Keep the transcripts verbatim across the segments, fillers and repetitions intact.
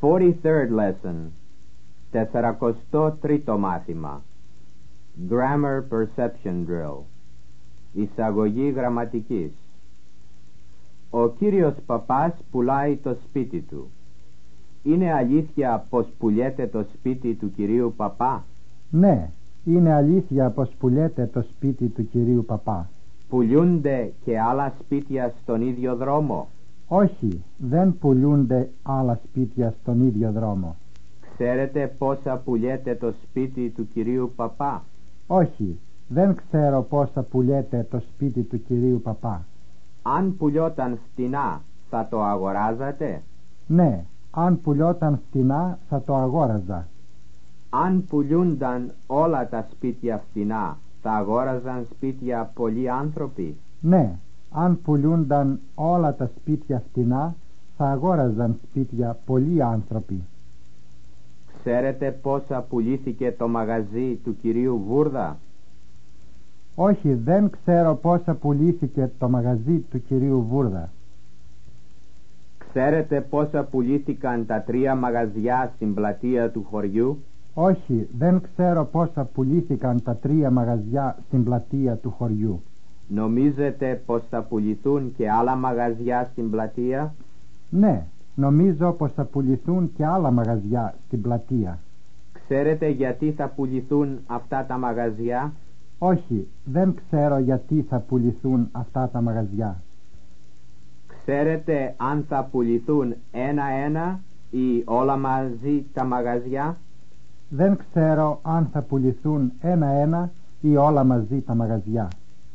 forty-third lesson. Τεσσαρακοστό τρίτο μάθημα. Grammar Perception Drill. Εισαγωγή γραμματικής. Ο κύριος παπάς πουλάει το σπίτι του. Είναι αλήθεια πως πουλιέται το σπίτι του κυρίου παπά? Ναι, είναι αλήθεια πως πουλιέται το σπίτι του κυρίου παπά. Πουλιούνται και άλλα σπίτια στον ίδιο δρόμο? Όχι, δεν πουλούνται άλλα σπίτια στον ίδιο δρόμο. Ξέρετε πόσα πουλιέται το σπίτι του κυρίου παπά? Όχι, δεν ξέρω πόσα πουλιέται το σπίτι του κυρίου παπά. Αν πουλιόταν φτηνά, θα το αγοράζατε? Ναι, αν πουλιόταν φτηνά θα το αγόραζα. Αν πουλιούνταν όλα τα σπίτια φτηνά, θα αγόραζαν σπίτια πολλοί άνθρωποι? Ναι, αν πουλούνταν όλα τα σπίτια φτηνά θα αγόραζαν σπίτια πολλοί άνθρωποι. Ξέρετε πόσα πουλήθηκε το μαγαζί του κυρίου Βούρδα? Όχι, δεν ξέρω πόσα πουλήθηκε το μαγαζί του κυρίου Βούρδα. Ξέρετε πόσα πουλήθηκαν τα τρία μαγαζιά στην πλατεία του χωριού? Όχι, δεν ξέρω πόσα πουλήθηκαν τα τρία μαγαζιά στην πλατεία του χωριού. Νομίζετε πως θα πουληθούν και άλλα μαγαζιά στην πλατεία? Ναι, νομίζω πως θα πουληθούν και άλλα μαγαζιά στην πλατεία. Ξέρετε γιατί θα πουληθούν αυτά τα μαγαζιά? Όχι, δεν ξέρω γιατί θα πουληθούν αυτά τα μαγαζιά. Ξέρετε αν θα πουληθούν ένα-ένα ή όλα μαζί τα μαγαζιά? Δεν ξέρω αν θα πουληθούν ένα-ένα ή όλα μαζί τα μαγαζιά.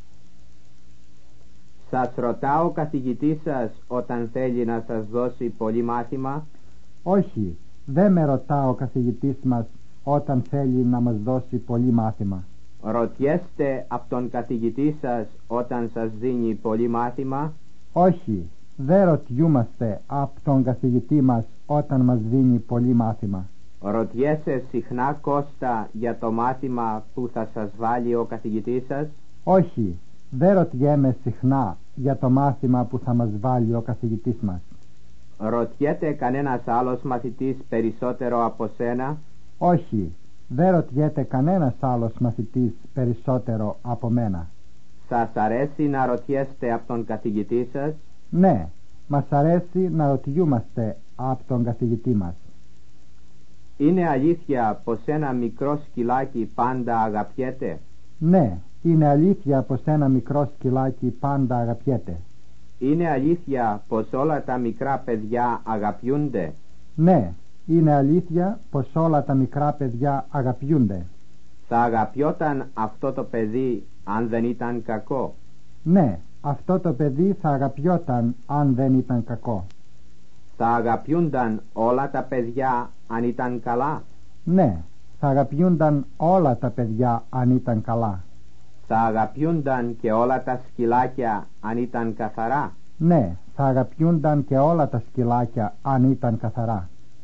Σας ρωτά ο καθηγητής σας όταν θέλει να σας δώσει πολύ μάθημα? Όχι, δεν με ρωτά ο καθηγητής μας όταν θέλει να μας δώσει πολύ μάθημα. Ρωτιέστε από τον καθηγητή σας όταν σας δίνει πολύ μάθημα? Όχι, δεν ρωτιούμαστε από τον καθηγητή μας όταν μας δίνει πολύ μάθημα. Ρωτιέσαι συχνά, Κώστα, για το μάθημα που θα σας βάλει ο καθηγητής σας? Όχι, δεν ρωτιέμαι συχνά για το μάθημα που θα μας βάλει ο καθηγητής μας. Ρωτιέται κανένας άλλος μαθητής περισσότερο από σένα? Όχι, δεν ρωτιέται κανένας άλλος μαθητής περισσότερο από μένα. Σας αρέσει να ρωτιέστε από τον καθηγητή σας? Ναι, μας αρέσει να ρωτιούμαστε από τον καθηγητή μας. Είναι αλήθεια πως ένα μικρό σκυλάκι πάντα αγαπιέται? Ναι, είναι αλήθεια πως ένα μικρό σκυλάκι πάντα αγαπιέται. Είναι αλήθεια πως όλα τα μικρά παιδιά αγαπιούνται? Ναι, είναι αλήθεια πως όλα τα μικρά παιδιά αγαπιούνται. Θα αγαπιόταν αυτό το παιδί αν δεν ήταν κακό? Ναι, αυτό το παιδί θα αγαπιόταν αν δεν ήταν κακό. Θα αγαπιούνταν όλα τα παιδιά αν ήταν καλά? Ναι, θα αγαπιούνταν όλα τα παιδιά αν ήταν καλά. Θα αγαπιούνταν και όλα τα σκυλάκια αν ήταν καθαρά? Ναι, θα αγαπιούνταν και όλα τα σκυλάκια αν ήταν καθαρά.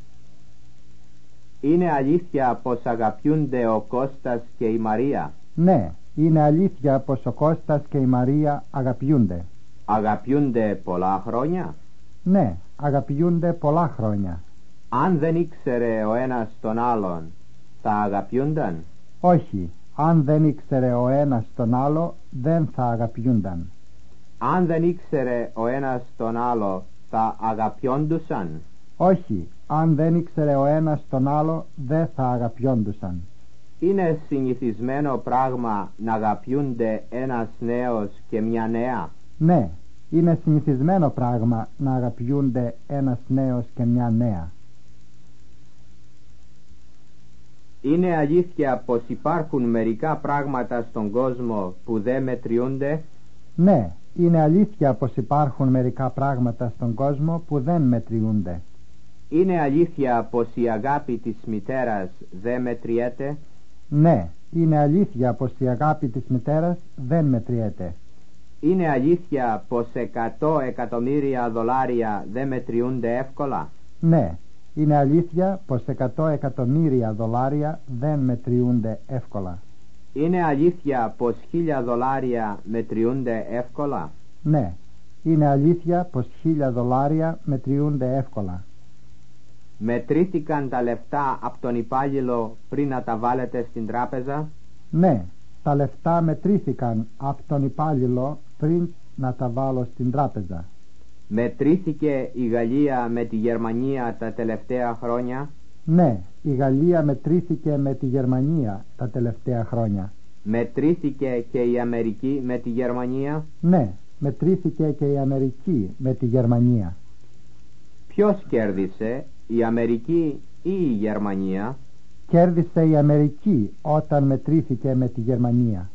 Είναι αλήθεια πως αγαπιούνται ο Κώστας και η Μαρία? Ναι, είναι αλήθεια πως ο Κώστας και η Μαρία αγαπιούνται. Αγαπιούνται πολλά χρόνια? Ναι, αγαπιούνται πολλά χρόνια. Αν δεν ήξερε ο ένας τον άλλον, θα αγαπιούνταν? Όχι, αν δεν ήξερε ο ένας τον άλλο, δεν θα αγαπιούνταν. Αν δεν ήξερε ο ένας τον άλλο, θα αγαπιόντουσαν? Όχι, αν δεν ήξερε ο ένας τον άλλο, δεν θα αγαπιόντουσαν. Είναι συνηθισμένο πράγμα να αγαπιούνται ένας νέος και μια νέα? Ναι, είναι συνηθισμένο πράγμα να αγαπιούνται ένας νέος και μια νέα. Είναι αλήθεια πως υπάρχουν μερικά πράγματα στον κόσμο που δεν μετριούνται? Ναι, είναι αλήθεια πως υπάρχουν μερικά πράγματα στον κόσμο που δεν μετριούνται. Είναι αλήθεια πως η αγάπη της μητέρας δεν μετριέται? Ναι, είναι αλήθεια πως η αγάπη της μητέρας δεν μετριέται. Είναι αλήθεια πως εκατό εκατομμύρια δολάρια δεν μετριούνται εύκολα? Ναι, είναι αλήθεια πως εκατό εκατομμύρια δολάρια δεν μετριούνται εύκολα. Είναι αλήθεια πως χίλια δολάρια μετριούνται εύκολα? Ναι, είναι αλήθεια πως χίλια δολάρια μετριούνται εύκολα. Μετρήθηκαν τα λεφτά από τον υπάλληλο πριν να τα βάλετε στην τράπεζα? Ναι, τα λεφτά μετρήθηκαν από τον υπάλληλο πριν να τα βάλω στην τράπεζα. Μετρήθηκε η Γαλλία με τη Γερμανία τα τελευταία χρόνια? Ναι, η Γαλλία μετρήθηκε με τη Γερμανία τα τελευταία χρόνια. Μετρήθηκε και η Αμερική με τη Γερμανία? Ναι, μετρήθηκε και η Αμερική με τη Γερμανία. Ποιος κέρδισε, η Αμερική ή η Γερμανία? Κέρδισε η Αμερική όταν μετρήθηκε με τη Γερμανία.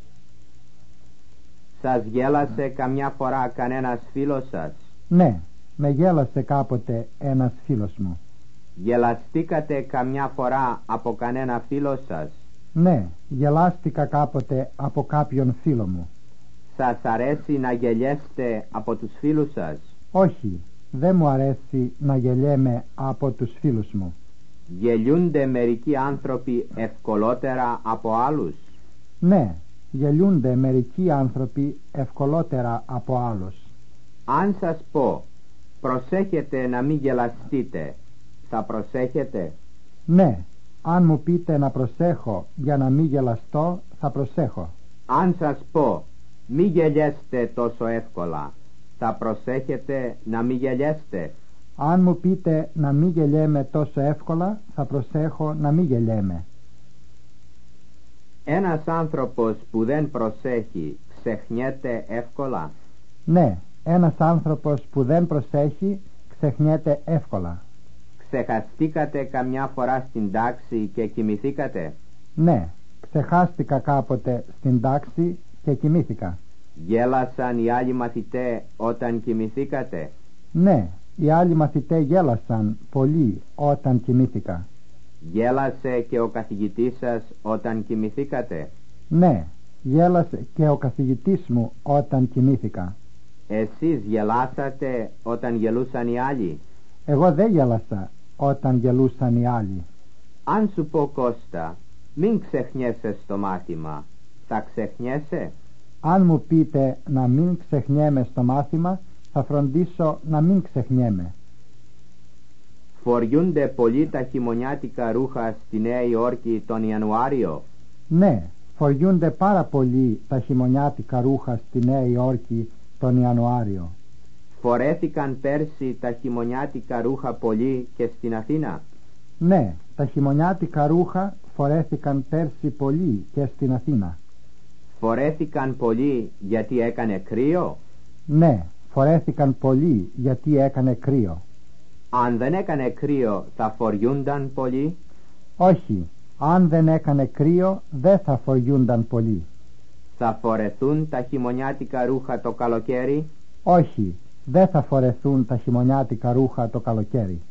Σας γέλασε καμιά φορά κανένας φίλος σας? Ναι, με γέλασε κάποτε ένας φίλος μου. Γελαστήκατε καμιά φορά από κανένα φίλο σας? Ναι, γελάστηκα κάποτε από κάποιον φίλο μου. Σας αρέσει να γελιέστε από τους φίλους σας? Όχι, δεν μου αρέσει να γελιέμαι από τους φίλους μου. Γελιούνται μερικοί άνθρωποι ευκολότερα από άλλους? Ναι, γελιούνται μερικοί άνθρωποι ευκολότερα από άλλους. Αν σας πω, προσέχετε να μην γελαστείτε, θα προσέχετε? Ναι, αν μου πείτε να προσέχω για να μην γελαστώ, θα προσέχω. Αν σας πω, μη γελιέστε τόσο εύκολα, θα προσέχετε να μην γελιέστε? Αν μου πείτε να μην γελιέμαι τόσο εύκολα, θα προσέχω να μην γελιέμαι. Ένας άνθρωπος που δεν προσέχει ξεχνιέται εύκολα? Ναι, ένας άνθρωπος που δεν προσέχει ξεχνιέται εύκολα. Ξεχαστήκατε καμιά φορά στην τάξη και κοιμηθήκατε? Ναι, ξεχάστηκα κάποτε στην τάξη και κοιμήθηκα. Γέλασαν οι άλλοι μαθητές όταν κοιμηθήκατε? Ναι, οι άλλοι μαθητές γέλασαν πολύ όταν κοιμήθηκα. Γέλασε και ο καθηγητής σας όταν κοιμηθήκατε? Ναι, γέλασε και ο καθηγητής μου όταν κοιμήθηκα. Εσείς γελάσατε όταν γελούσαν οι άλλοι? Εγώ δεν γέλασα όταν γελούσαν οι άλλοι. Αν σου πω, Κώστα, μην ξεχνιέσαι στο μάθημα, θα ξεχνιέσαι? Αν μου πείτε να μην ξεχνιέμαι στο μάθημα, θα φροντίσω να μην ξεχνιέμαι. Φοριούνται πολύ τα χειμωνιάτικα ρούχα στη Νέα Υόρκη τον Ιανουάριο? Ναι, φοριούνται πάρα πολύ τα χειμωνιάτικα ρούχα στη Νέα Υόρκη τον Ιανουάριο. Φορέθηκαν πέρσι τα χειμωνιάτικα ρούχα πολύ και στην Αθήνα? Ναι, τα χειμωνιάτικα ρούχα φορέθηκαν πέρσι πολύ και στην Αθήνα. Φορέθηκαν πολύ γιατί έκανε κρύο? Ναι, φορέθηκαν πολύ γιατί έκανε κρύο. Αν δεν έκανε κρύο θα φοριούνταν πολύ? Όχι, αν δεν έκανε κρύο δεν θα φοριούνταν πολύ. Θα φορεθούν τα χειμωνιάτικα ρούχα το καλοκαίρι? Όχι, δεν θα φορεθούν τα χειμωνιάτικα ρούχα το καλοκαίρι.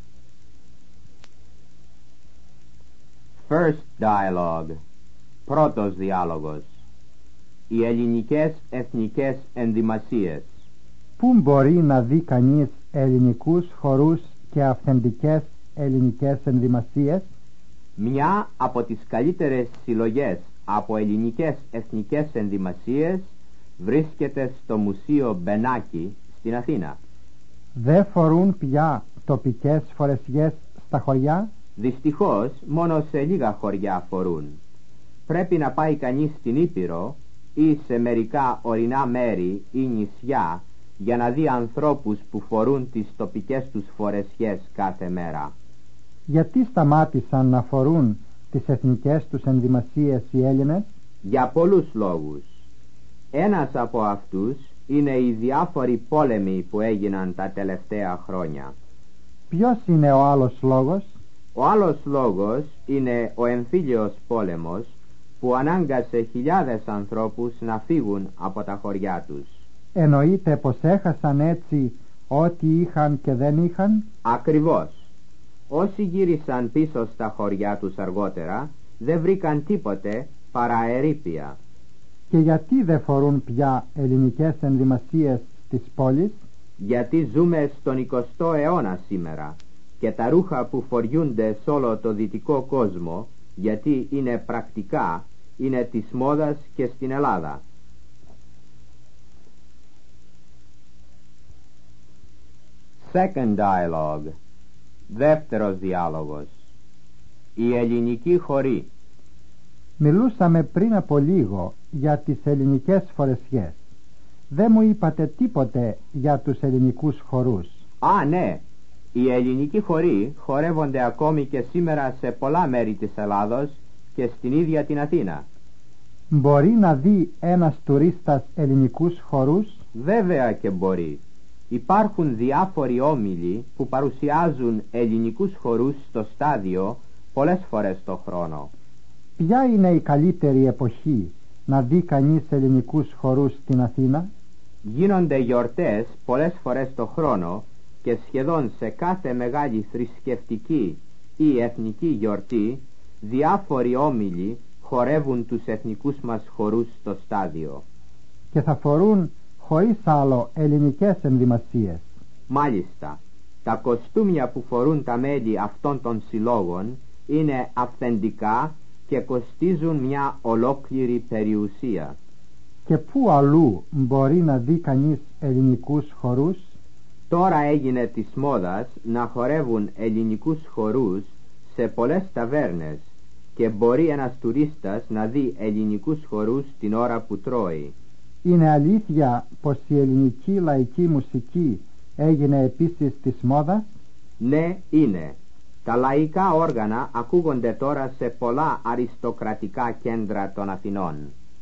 First dialogue. Πρώτος διάλογος. Οι ελληνικές εθνικές ενδυμασίες. Πού μπορεί να δει κανείς ελληνικούς χορούς και αυθεντικές ελληνικές ενδυμασίες? Μια από τις καλύτερες συλλογές από ελληνικές εθνικές ενδυμασίες βρίσκεται στο Μουσείο Μπενάκη στην Αθήνα. Δεν φορούν πια τοπικές φορεσιές στα χωριά? Δυστυχώς μόνο σε λίγα χωριά φορούν. Πρέπει να πάει κανείς στην Ήπειρο ή σε μερικά ορεινά μέρη ή νησιά για να δει ανθρώπους που φορούν τις τοπικές τους φορεσιές κάθε μέρα. Γιατί σταμάτησαν να φορούν τις εθνικές τους ενδυμασίες οι Έλληνες? Για πολλούς λόγους. Ένας από αυτούς είναι οι διάφοροι πόλεμοι που έγιναν τα τελευταία χρόνια. Ποιος είναι ο άλλος λόγος? Ο άλλος λόγος είναι ο εμφύλιος πόλεμος που ανάγκασε χιλιάδες ανθρώπους να φύγουν από τα χωριά τους. Εννοείται πως έχασαν έτσι ό,τι είχαν και δεν είχαν? Ακριβώς. Όσοι γύρισαν πίσω στα χωριά τους αργότερα δεν βρήκαν τίποτε παρά ερείπια. Και γιατί δεν φορούν πια ελληνικές ενδυμασίες στις πόλεις? Γιατί ζούμε στον εικοστό αιώνα σήμερα και τα ρούχα που φοριούνται σε όλο το δυτικό κόσμο, γιατί είναι πρακτικά, είναι της μόδας και στην Ελλάδα. Second dialogue. Δεύτερος διάλογος. Η ελληνική χωρή. Μιλούσαμε πριν από λίγο για τις ελληνικές φορεσιές. Δεν μου είπατε τίποτε για τους ελληνικούς χορούς. Α, ναι. Οι ελληνικοί χοροί χορεύονται ακόμη και σήμερα σε πολλά μέρη της Ελλάδος και στην ίδια την Αθήνα. Μπορεί να δει ένας τουρίστας ελληνικούς χορούς? Βέβαια και μπορεί. Υπάρχουν διάφοροι όμιλοι που παρουσιάζουν ελληνικούς χορούς στο στάδιο πολλές φορές το χρόνο. Ποια είναι η καλύτερη εποχή να δει κανείς ελληνικούς χορούς στην Αθήνα? Γίνονται γιορτές πολλές φορές το χρόνο και σχεδόν σε κάθε μεγάλη θρησκευτική ή εθνική γιορτή διάφοροι όμιλοι χορεύουν τους εθνικούς μας χορούς στο στάδιο. Και θα φορούν χωρίς άλλο ελληνικές ενδυμασίες. Μάλιστα, τα κοστούμια που φορούν τα μέλη αυτών των συλλόγων είναι αυθεντικά και κοστίζουν μια ολόκληρη περιουσία. Και πού αλλού μπορεί να δει κανείς ελληνικούς χορούς? Τώρα έγινε της μόδας να χορεύουν ελληνικούς χορούς σε πολλές ταβέρνες και μπορεί ένας τουρίστας να δει ελληνικούς χορούς την ώρα που τρώει. Είναι αλήθεια πως η ελληνική λαϊκή μουσική έγινε επίσης της μόδας? Ναι, είναι. Τα λαϊκά όργανα ακούγονται τώρα σε πολλά αριστοκρατικά κέντρα των Αθηνών.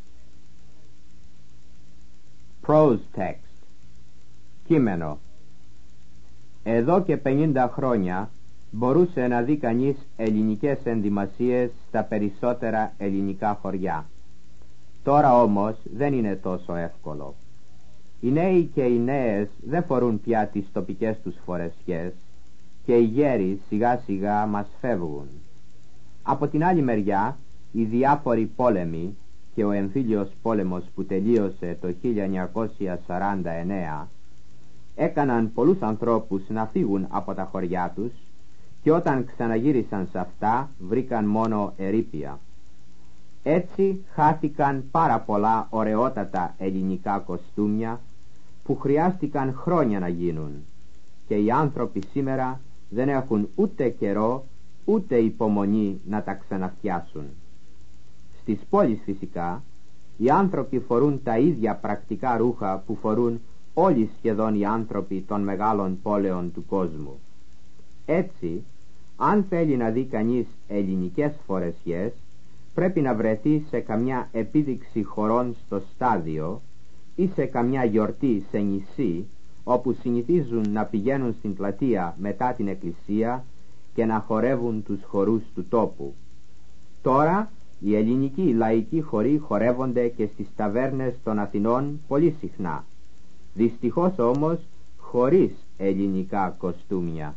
Prose text. Κείμενο. Εδώ και πενήντα χρόνια μπορούσε να δει κανείς ελληνικές ενδυμασίες στα περισσότερα ελληνικά χωριά. Τώρα όμως δεν είναι τόσο εύκολο. Οι νέοι και οι νέες δεν φορούν πια τις τοπικές τους φορεσιές και οι γέροι σιγά σιγά μας φεύγουν. Από την άλλη μεριά, οι διάφοροι πόλεμοι και ο εμφύλιος πόλεμος που τελείωσε το χίλια εννιακόσια σαράντα εννέα έκαναν πολλούς ανθρώπους να φύγουν από τα χωριά τους και όταν ξαναγύρισαν σε αυτά βρήκαν μόνο ερείπια. Έτσι χάθηκαν πάρα πολλά ωραιότατα ελληνικά κοστούμια που χρειάστηκαν χρόνια να γίνουν και οι άνθρωποι σήμερα δεν έχουν ούτε καιρό ούτε υπομονή να τα ξαναφτιάσουν. Στις πόλεις φυσικά οι άνθρωποι φορούν τα ίδια πρακτικά ρούχα που φορούν όλοι σχεδόν οι άνθρωποι των μεγάλων πόλεων του κόσμου. Έτσι, αν θέλει να δει κανείς ελληνικές φορεσιές, πρέπει να βρεθεί σε καμιά επίδειξη χορών στο στάδιο ή σε καμιά γιορτή σε νησί, όπου συνηθίζουν να πηγαίνουν στην πλατεία μετά την εκκλησία και να χορεύουν τους χορούς του τόπου. Τώρα οι ελληνικοί λαϊκοί χοροί χορεύονται και στις ταβέρνες των Αθηνών πολύ συχνά, δυστυχώς όμως χωρίς ελληνικά κοστούμια.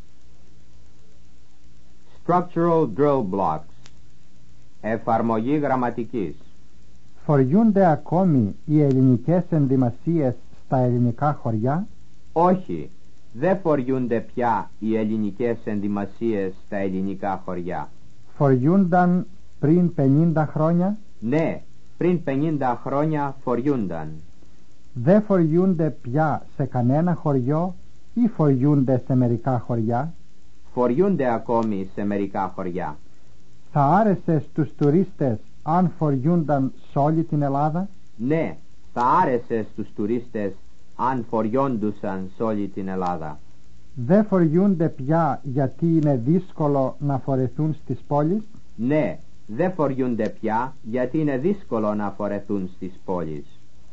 Structural drill blocks. Εφαρμογή γραμματικής. Φοριούνται ακόμη οι ελληνικές ενδυμασίες στα ελληνικά χωριά? Όχι, δεν φοριούνται πια οι ελληνικές ενδυμασίες στα ελληνικά χωριά. Φοριούνταν πριν πενήντα χρόνια? Ναι, πριν πενήντα χρόνια φοριούνταν. Δεν φοριούνται πια σε κανένα χωριό ή φοριούνται σε μερικά χωριά? Φοριούνται ακόμη σε μερικά χωριά. Θα άρεσε στους τουρίστες αν φοριούνταν σε όλη την Ελλάδα? Ναι, θα άρεσε στους τουρίστες αν φοριόντουσαν σε όλη την Ελλάδα. Δεν φοριούνται πια γιατί είναι δύσκολο να φορεθούν στις πόλεις? Ναι, δεν φοριούνται πια γιατί είναι δύσκολο να φορεθούν στις πόλεις.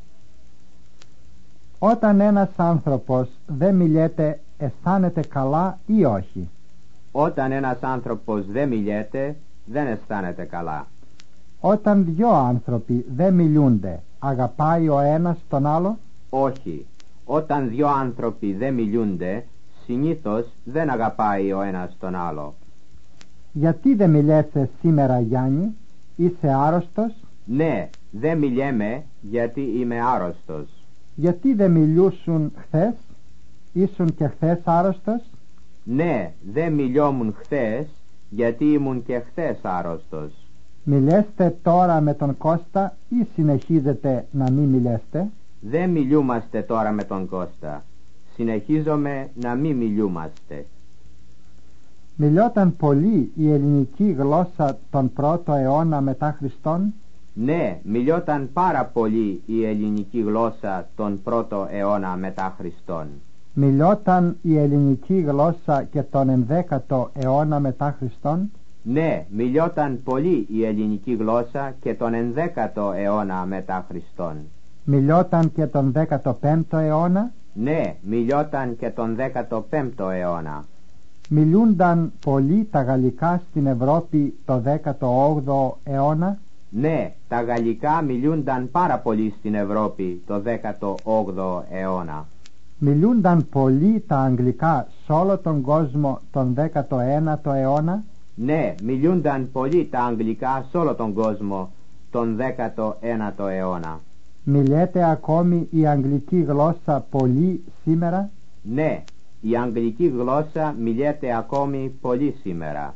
Όταν ένας άνθρωπος δεν μιλιέται, αισθάνεται καλά ή όχι? Όταν ένας άνθρωπος δεν μιλιέται, δεν αισθάνεται καλά. Όταν δυο άνθρωποι δεν μιλούνται, αγαπάει ο ένας τον άλλο? Όχι. Όταν δυο άνθρωποι δεν μιλούνται, συνήθως δεν αγαπάει ο ένας τον άλλο. Γιατί δεν μιλέσαι σήμερα, Γιάννη? Είσαι άρρωστος? Ναι, δεν μιλιέμαι γιατί είμαι άρρωστος. Γιατί δεν μιλούσουν χθες? Ήσουν και χθες άρρωστος? Ναι, δεν μιλιόμουν χθες γιατί ήμουν και χθες άρρωστος. Μιλέστε τώρα με τον Κώστα ή συνεχίζετε να μην μιλέστε? Δεν μιλούμαστε τώρα με τον Κώστα. Συνεχίζομαι να μην μιλούμαστε. Μιλιόταν πολύ η ελληνική γλώσσα τον πρώτο αιώνα μετά Χριστόν? Ναι, μιλιόταν πάρα πολύ η ελληνική γλώσσα τον πρώτο αιώνα μετά Χριστόν. Μιλιόταν η ελληνική γλώσσα και τον ενδέκατο αιώνα μετά Χριστόν? Ναι, μιλιόταν πολύ η ελληνική γλώσσα και τον ενδέκατο αιώνα μετά Χριστόν. Μιλιόταν και τον δέκατο πέμπτο αιώνα? Ναι, μιλιόταν και τον δέκατο πέμπτο αιώνα. Μιλούνταν πολύ τα γαλλικά στην Ευρώπη το δέκατο όγδοο αιώνα? Ναι, τα γαλλικά μιλούνταν πάρα πολύ στην Ευρώπη το δέκατο όγδοο αιώνα. Μιλούνταν πολύ τα αγγλικά σε όλο τον κόσμο τον δέκατο ένατο αιώνα? Ναι, μιλούνταν πολύ τα αγγλικά σε όλο τον κόσμο τον δέκατο ένατο αιώνα. Μιλιέται ακόμη η αγγλική γλώσσα πολύ σήμερα? Ναι, η αγγλική γλώσσα μιλιέται ακόμη πολύ σήμερα.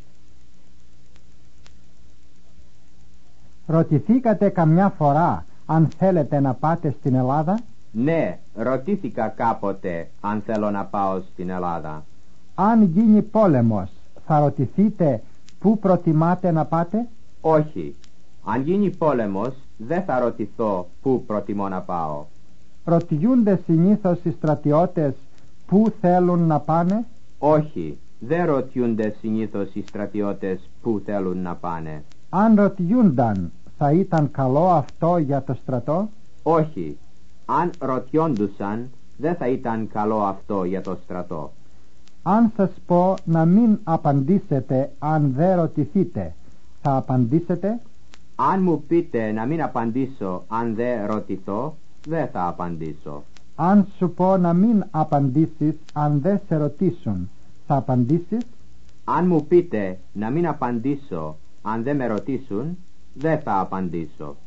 Ρωτηθήκατε καμιά φορά αν θέλετε να πάτε στην Ελλάδα? Ναι, ρωτήθηκα κάποτε αν θέλω να πάω στην Ελλάδα. Αν γίνει πόλεμος, θα ρωτηθείτε πού προτιμάτε να πάτε? Όχι, αν γίνει πόλεμος δεν θα ρωτηθώ πού προτιμώ να πάω. Ρωτιούνται συνήθως οι στρατιώτες πού θέλουν να πάνε? Όχι, δεν ρωτιούνται συνήθως οι στρατιώτες πού θέλουν να πάνε. Αν ρωτιούνταν, θα ήταν καλό αυτό για το στρατό? Όχι, αν ρωτιόντουσαν δεν θα ήταν καλό αυτό για το στρατό. Αν σας πω να μην απαντήσετε αν δεν ρωτηθείτε, θα απαντήσετε? Αν μου πείτε να μην απαντήσω αν δεν ρωτηθώ, δεν θα απαντήσω. Αν σου πω να μην απαντήσεις αν δεν σε ρωτήσουν, θα απαντήσεις? Αν μου πείτε να μην απαντήσω αν δεν με ρωτήσουν, δεν θα απαντήσω.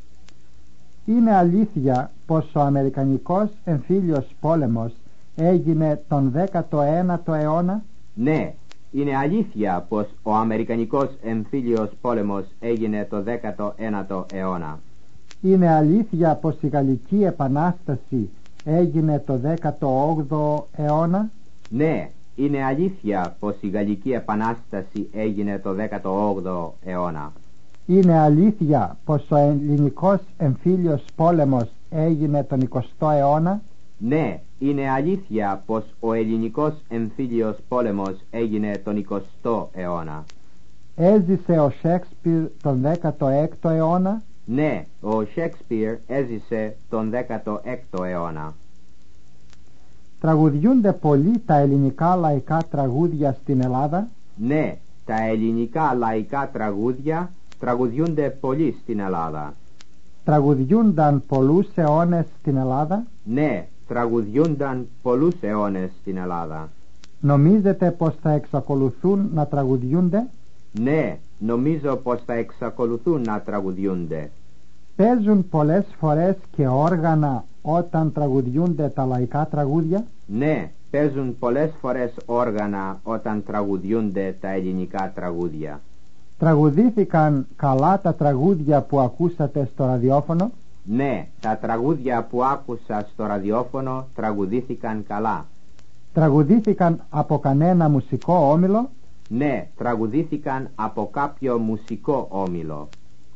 Είναι αλήθεια πως ο Αμερικανικός εμφύλιος πόλεμος έγινε τον δέκατο ένατο αιώνα? Ναι, είναι αλήθεια πως ο Αμερικανικός εμφύλιος πόλεμος έγινε το δέκατο ένατο αιώνα. Είναι αλήθεια πως η Γαλλική Επανάσταση έγινε το δέκατο όγδοο αιώνα? Ναι, είναι αλήθεια πως η Γαλλική Επανάσταση έγινε το δέκατο όγδοο αιώνα. Είναι αλήθεια πως ο ελληνικός εμφύλιος πόλεμος έγινε τον εικοστό αιώνα? Ναι, είναι αλήθεια πως ο ελληνικός εμφύλιος πόλεμος έγινε τον εικοστό αιώνα. Έζησε ο Σέξπιρ τον δέκατο έκτο αιώνα? Ναι, ο Σέξπιρ έζησε τον δέκατο έκτο αιώνα. Τραγουδιούνται πολύ τα ελληνικά λαϊκά τραγούδια στην Ελλάδα? Ναι, τα ελληνικά λαϊκά τραγούδια τραγουδιούνται πολύ στην Ελλάδα. Τραγουδιούνταν πολλούς αιώνες στην Ελλάδα? Ναι, τραγουδιούνταν πολλούς αιώνες στην Ελλάδα. Νομίζετε πως θα εξακολουθούν να τραγουδιούνται? Ναι, νομίζω πως θα εξακολουθούν να τραγουδιούνται. Παίζουν πολλές φορές και όργανα όταν τραγουδιούνται τα λαϊκά τραγούδια? Ναι, παίζουν πολλές φορές όργανα όταν τραγουδιούνται τα ελληνικά τραγούδια. Τραγουδήθηκαν καλά τα τραγούδια που ακούσατε στο ραδιόφωνο? Ναι, τα τραγούδια που άκουσα στο ραδιόφωνο τραγουδήθηκαν καλά. Τραγουδήθηκαν από κανένα μουσικό όμιλο? Ναι, τραγουδήθηκαν από κάποιο μουσικό όμιλο.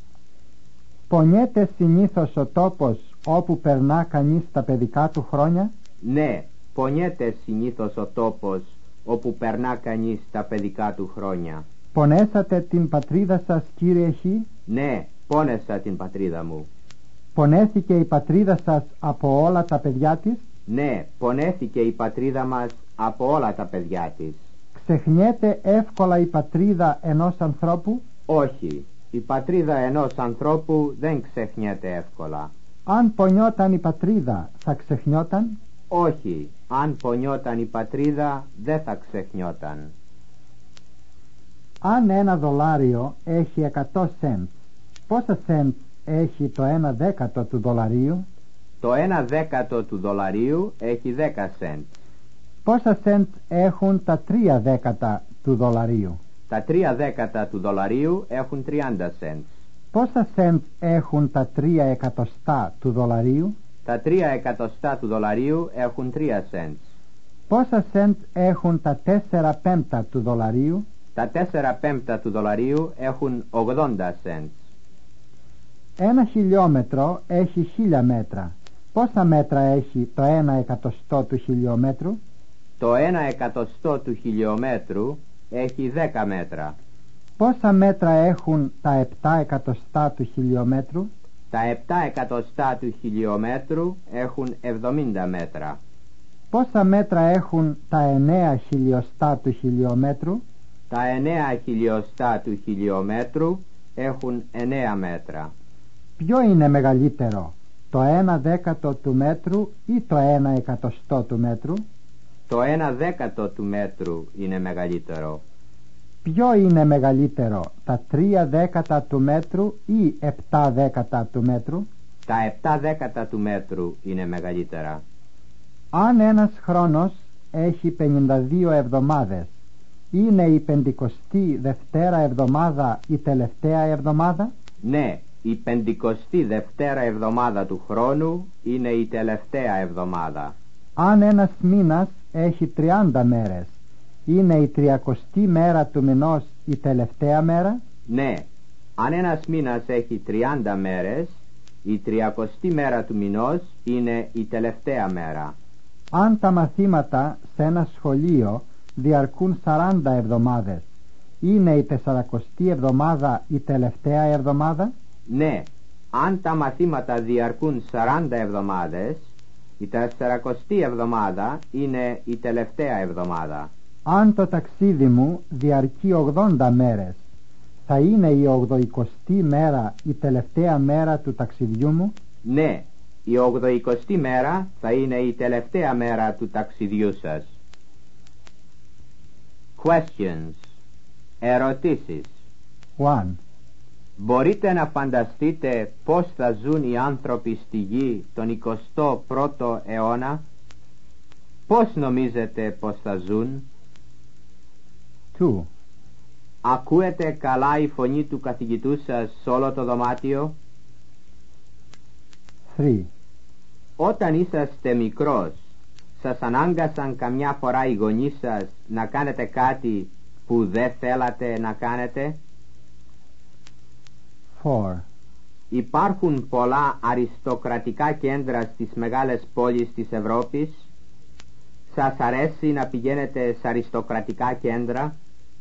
Πονιέται συνήθως ο τόπος όπου περνά κανείς τα παιδικά του χρόνια? Ναι, πονιέται συνήθως ο τόπος όπου περνά κανείς τα παιδικά του χρόνια. Πονέσατε την πατρίδα σας, κύριε Χ? Ναι, πόνεσα την πατρίδα μου. Πονέθηκε η πατρίδα σας από όλα τα παιδιά της? Ναι, πονέθηκε η πατρίδα μας από όλα τα παιδιά της. Ξεχνιέται εύκολα η πατρίδα ενός ανθρώπου? Όχι, η πατρίδα ενός ανθρώπου δεν ξεχνιέται εύκολα. Αν πονιόταν η πατρίδα, θα ξεχνιόταν? Όχι, αν πονιόταν η πατρίδα δεν θα ξεχνιόταν. Αν ένα δολάριο έχει εκατό σεντ, πόσα σεντ έχει το ένα δέκατο του δολαρίου? Το ένα δέκατο του δολαρίου έχει δέκα σεντ. Πόσα σεντ έχουν τα τρία δέκατα του δολαρίου? Τα τρία δέκατα του δολαρίου έχουν τριάντα σεντ. Πόσα σεντ έχουν τα τρία εκατοστά του δολαρίου? Τα τρία εκατοστά του δολαρίου έχουν τρία σεντ. Πόσα σεντ έχουν τα τέσσερα πέμπτα του δολαρίου? Τα τέσσερα πέμπτα του δολαρίου έχουν ογδόντα cents. Ένα χιλιόμετρο έχει χίλια μέτρα. Πόσα μέτρα έχει το ένα εκατοστό του χιλιόμετρου? Το ένα εκατοστό του χιλιόμετρου έχει δέκα μέτρα. Πόσα μέτρα έχουν τα επτά εκατοστά του χιλιόμετρου? Τα επτά εκατοστά του χιλιόμετρου έχουν εβδομήντα μέτρα. Πόσα μέτρα έχουν τα εννέα χιλιοστά του χιλιόμετρου? Τα εννέα χιλιοστά του χιλιόμετρου έχουν εννέα μέτρα. Ποιο είναι μεγαλύτερο, το ένα δέκατο του μέτρου ή το ένα εκατοστό του μέτρου? Το ένα δέκατο του μέτρου είναι μεγαλύτερο. Ποιο είναι μεγαλύτερο, τα τρία δέκατα του μέτρου ή επτά δέκατα του μέτρου? Τα επτά δέκατα του μέτρου είναι μεγαλύτερα. Αν ένας χρόνος έχει πενήντα δύο εβδομάδες, είναι η πεντηκοστή δευτέρα εβδομάδα η τελευταία εβδομάδα? Ναι, η πεντηκοστή δευτέρα εβδομάδα του χρόνου είναι η τελευταία εβδομάδα. Αν ένας μήνας έχει τριάντα μέρες, είναι η τριακοστή μέρα του μηνός η τελευταία μέρα? Ναι, αν ένας μήνας έχει τριάντα μέρες, η τριακοστή μέρα του μηνός είναι η τελευταία μέρα. Αν τα μαθήματα σε ένα σχολείο διαρκούν σαράντα εβδομάδες, είναι η τεσσαρακοστή εβδομάδα η τελευταία εβδομάδα? Ναι, αν τα μαθήματα διαρκούν σαράντα εβδομάδες, η τεσσαρακοστή εβδομάδα είναι η τελευταία εβδομάδα. Αν το ταξίδι μου διαρκεί ογδόντα μέρες, θα είναι η ογδοηκοστή μέρα η τελευταία μέρα του ταξιδιού μου? Ναι, η ογδοηκοστή μέρα θα είναι η τελευταία μέρα του ταξιδιού σας. Questions. Ερωτήσεις. one. Μπορείτε να φανταστείτε πώς θα ζουν οι άνθρωποι στη γη τον εικοστό πρώτο αιώνα? Πώς νομίζετε πώς θα ζουν? two. Ακούετε καλά η φωνή του καθηγητού σας σε όλο το δωμάτιο? three. Όταν είσαστε μικρός, σας ανάγκασαν καμιά φορά οι γονείς σας να κάνετε κάτι που δεν θέλατε να κάνετε? four. Υπάρχουν πολλά αριστοκρατικά κέντρα στις μεγάλες πόλεις της Ευρώπης. Σας αρέσει να πηγαίνετε σε αριστοκρατικά κέντρα?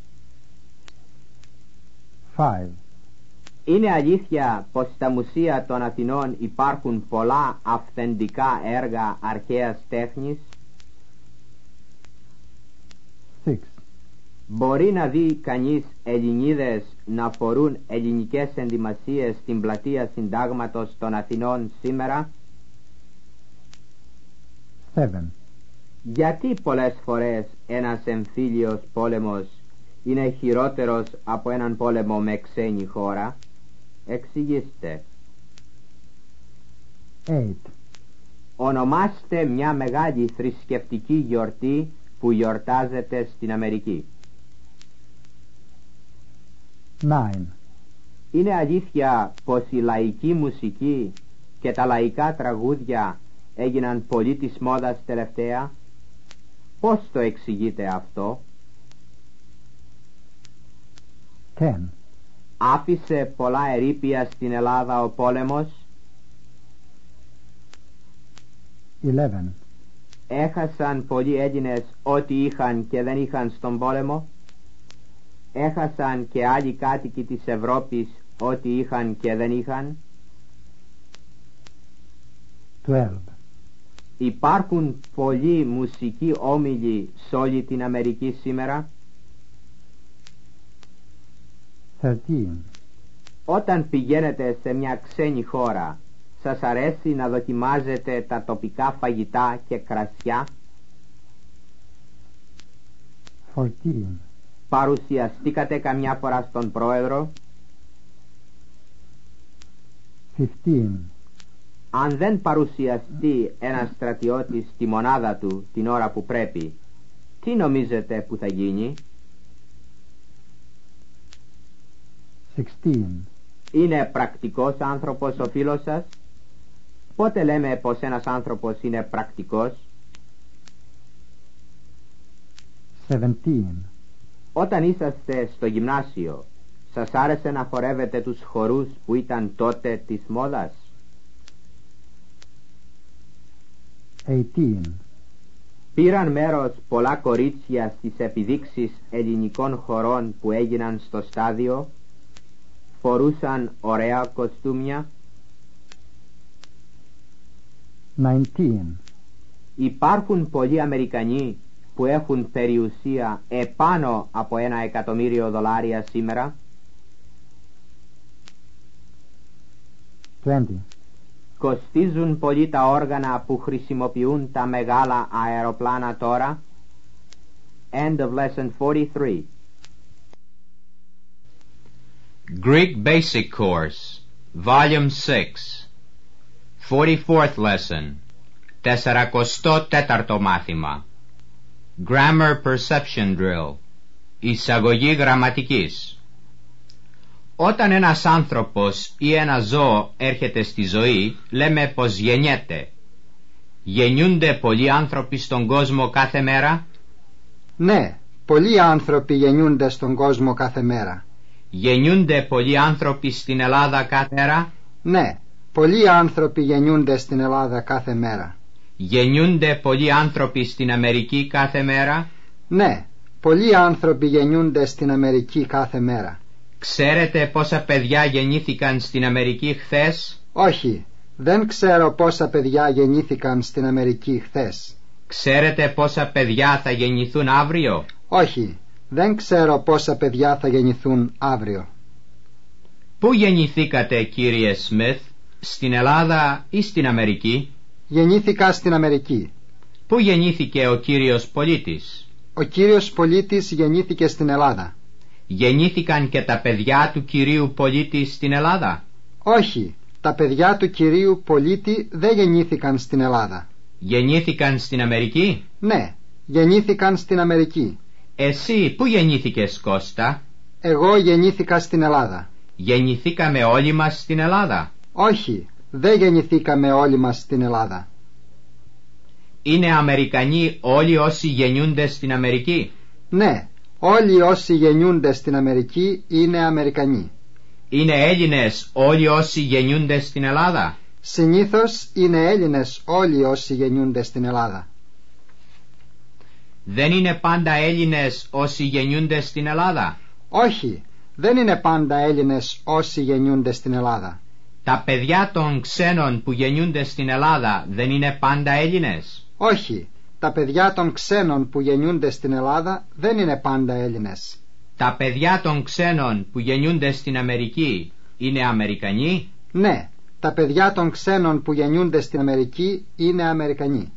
five. Είναι αλήθεια πως στα μουσεία των Αθηνών υπάρχουν πολλά αυθεντικά έργα αρχαίας τέχνης? six. Μπορεί να δει κανείς Ελληνίδες να φορούν ελληνικές ενδυμασίες στην πλατεία Συντάγματος των Αθηνών σήμερα? seven. Γιατί πολλές φορές ένας εμφύλιος πόλεμος είναι χειρότερος από έναν πόλεμο με ξένη χώρα? Εξηγήστε. eight. Ονομάστε μια μεγάλη θρησκευτική γιορτή που γιορτάζεται στην Αμερική. nine. Είναι αλήθεια πως η λαϊκή μουσική και τα λαϊκά τραγούδια έγιναν πολύ της μόδας τελευταία? Πώς το εξηγείτε αυτό? ten. Άφησε πολλά ερείπια στην Ελλάδα ο πόλεμος? eleven. Έχασαν πολλοί Έλληνες ό,τι είχαν και δεν είχαν στον πόλεμο? Έχασαν και άλλοι κάτοικοι της Ευρώπης ό,τι είχαν και δεν είχαν? twelve. Υπάρχουν πολλοί μουσικοί όμιλοι σε όλη την Αμερική σήμερα? thirteen. Όταν πηγαίνετε σε μια ξένη χώρα, σας αρέσει να δοκιμάζετε τα τοπικά φαγητά και κρασιά? fourteen. Παρουσιαστήκατε καμιά φορά στον πρόεδρο? fifteen. Αν δεν παρουσιαστεί ένας στρατιώτης στη μονάδα του την ώρα που πρέπει, τι νομίζετε που θα γίνει? sixteen. Είναι πρακτικός άνθρωπος ο φίλος σας? Πότε λέμε πως ένας άνθρωπος είναι πρακτικός? seventeen. Όταν είσαστε στο γυμνάσιο, σας άρεσε να χορεύετε τους χορούς που ήταν τότε της μόδας? eighteen. Πήραν μέρος πολλά κορίτσια στις επιδείξεις ελληνικών χορών που έγιναν στο στάδιο? Φορούσαν ωραία κοστούμια? nineteen. Υπάρχουν πολλοί Αμερικανοί που έχουν περιουσία επάνω από ένα εκατομμύριο δολάρια σήμερα? twenty. Κοστίζουν πολύ τα όργανα που χρησιμοποιούν τα μεγάλα αεροπλάνα τώρα? End of lesson forty-three. Greek Basic Course, Volume six, forty-fourth lesson, τεσσαρακοστό τέταρτο μάθημα. Grammar Perception Drill, εισαγωγή γραμματικής. Όταν ένας άνθρωπος ή ένα ζώο έρχεται στη ζωή, λέμε πως γεννιέται. Γεννιούνται πολλοί άνθρωποι στον κόσμο κάθε μέρα? Ναι, πολλοί άνθρωποι γεννιούνται στον κόσμο κάθε μέρα. Γεννιούνται πολλοί άνθρωποι στην Ελλάδα κάθε μέρα? Ναι, πολλοί άνθρωποι γεννιούνται στην Ελλάδα κάθε μέρα. Γεννιούνται πολλοί άνθρωποι στην Αμερική κάθε μέρα? Ναι, πολλοί άνθρωποι γεννιούνται στην Αμερική κάθε μέρα. Ξέρετε πόσα παιδιά γεννήθηκαν στην Αμερική χθες? Όχι, δεν ξέρω πόσα παιδιά γεννήθηκαν στην Αμερική χθες. Ξέρετε πόσα παιδιά θα γεννηθούν αύριο? Όχι, δεν ξέρω πόσα παιδιά θα γεννηθούν αύριο. Πού γεννηθήκατε, κύριε Σμιθ, στην Ελλάδα ή στην Αμερική? Γεννήθηκα στην Αμερική. Πού γεννήθηκε ο κύριος πολίτης? Ο κύριος πολίτης γεννήθηκε στην Ελλάδα. Γεννήθηκαν και τα παιδιά του κυρίου πολίτη στην Ελλάδα? Όχι, τα παιδιά του κυρίου πολίτη δεν γεννήθηκαν στην Ελλάδα. Γεννήθηκαν στην Αμερική? Ναι, γεννήθηκαν στην Αμερική. Εσύ πού γεννήθηκες, Κώστα? Εγώ γεννήθηκα στην Ελλάδα. Γεννηθήκαμε όλοι μας στην Ελλάδα? Όχι, δεν γεννηθήκαμε όλοι μας στην Ελλάδα. Είναι Αμερικανοί όλοι όσοι γεννιούνται στην Αμερική? Ναι, όλοι όσοι γεννιούνται στην Αμερική είναι Αμερικανοί. Είναι Έλληνες όλοι όσοι γεννιούνται στην Ελλάδα? Συνήθως είναι Έλληνες όλοι όσοι γεννιούνται στην Ελλάδα. Δεν είναι πάντα Έλληνες όσοι γεννιούνται στην Ελλάδα? Όχι, δεν είναι πάντα Έλληνες όσοι γεννιούνται στην Ελλάδα. Τα παιδιά των ξένων που γεννιούνται στην Ελλάδα δεν είναι πάντα Έλληνες? Όχι, τα παιδιά των ξένων που γεννιούνται στην Ελλάδα δεν είναι πάντα Έλληνες. Τα παιδιά των ξένων που γεννιούνται στην Αμερική είναι Αμερικανοί? Ναι, τα παιδιά των ξένων που γεννιούνται στην Αμερική είναι Αμερικανοί.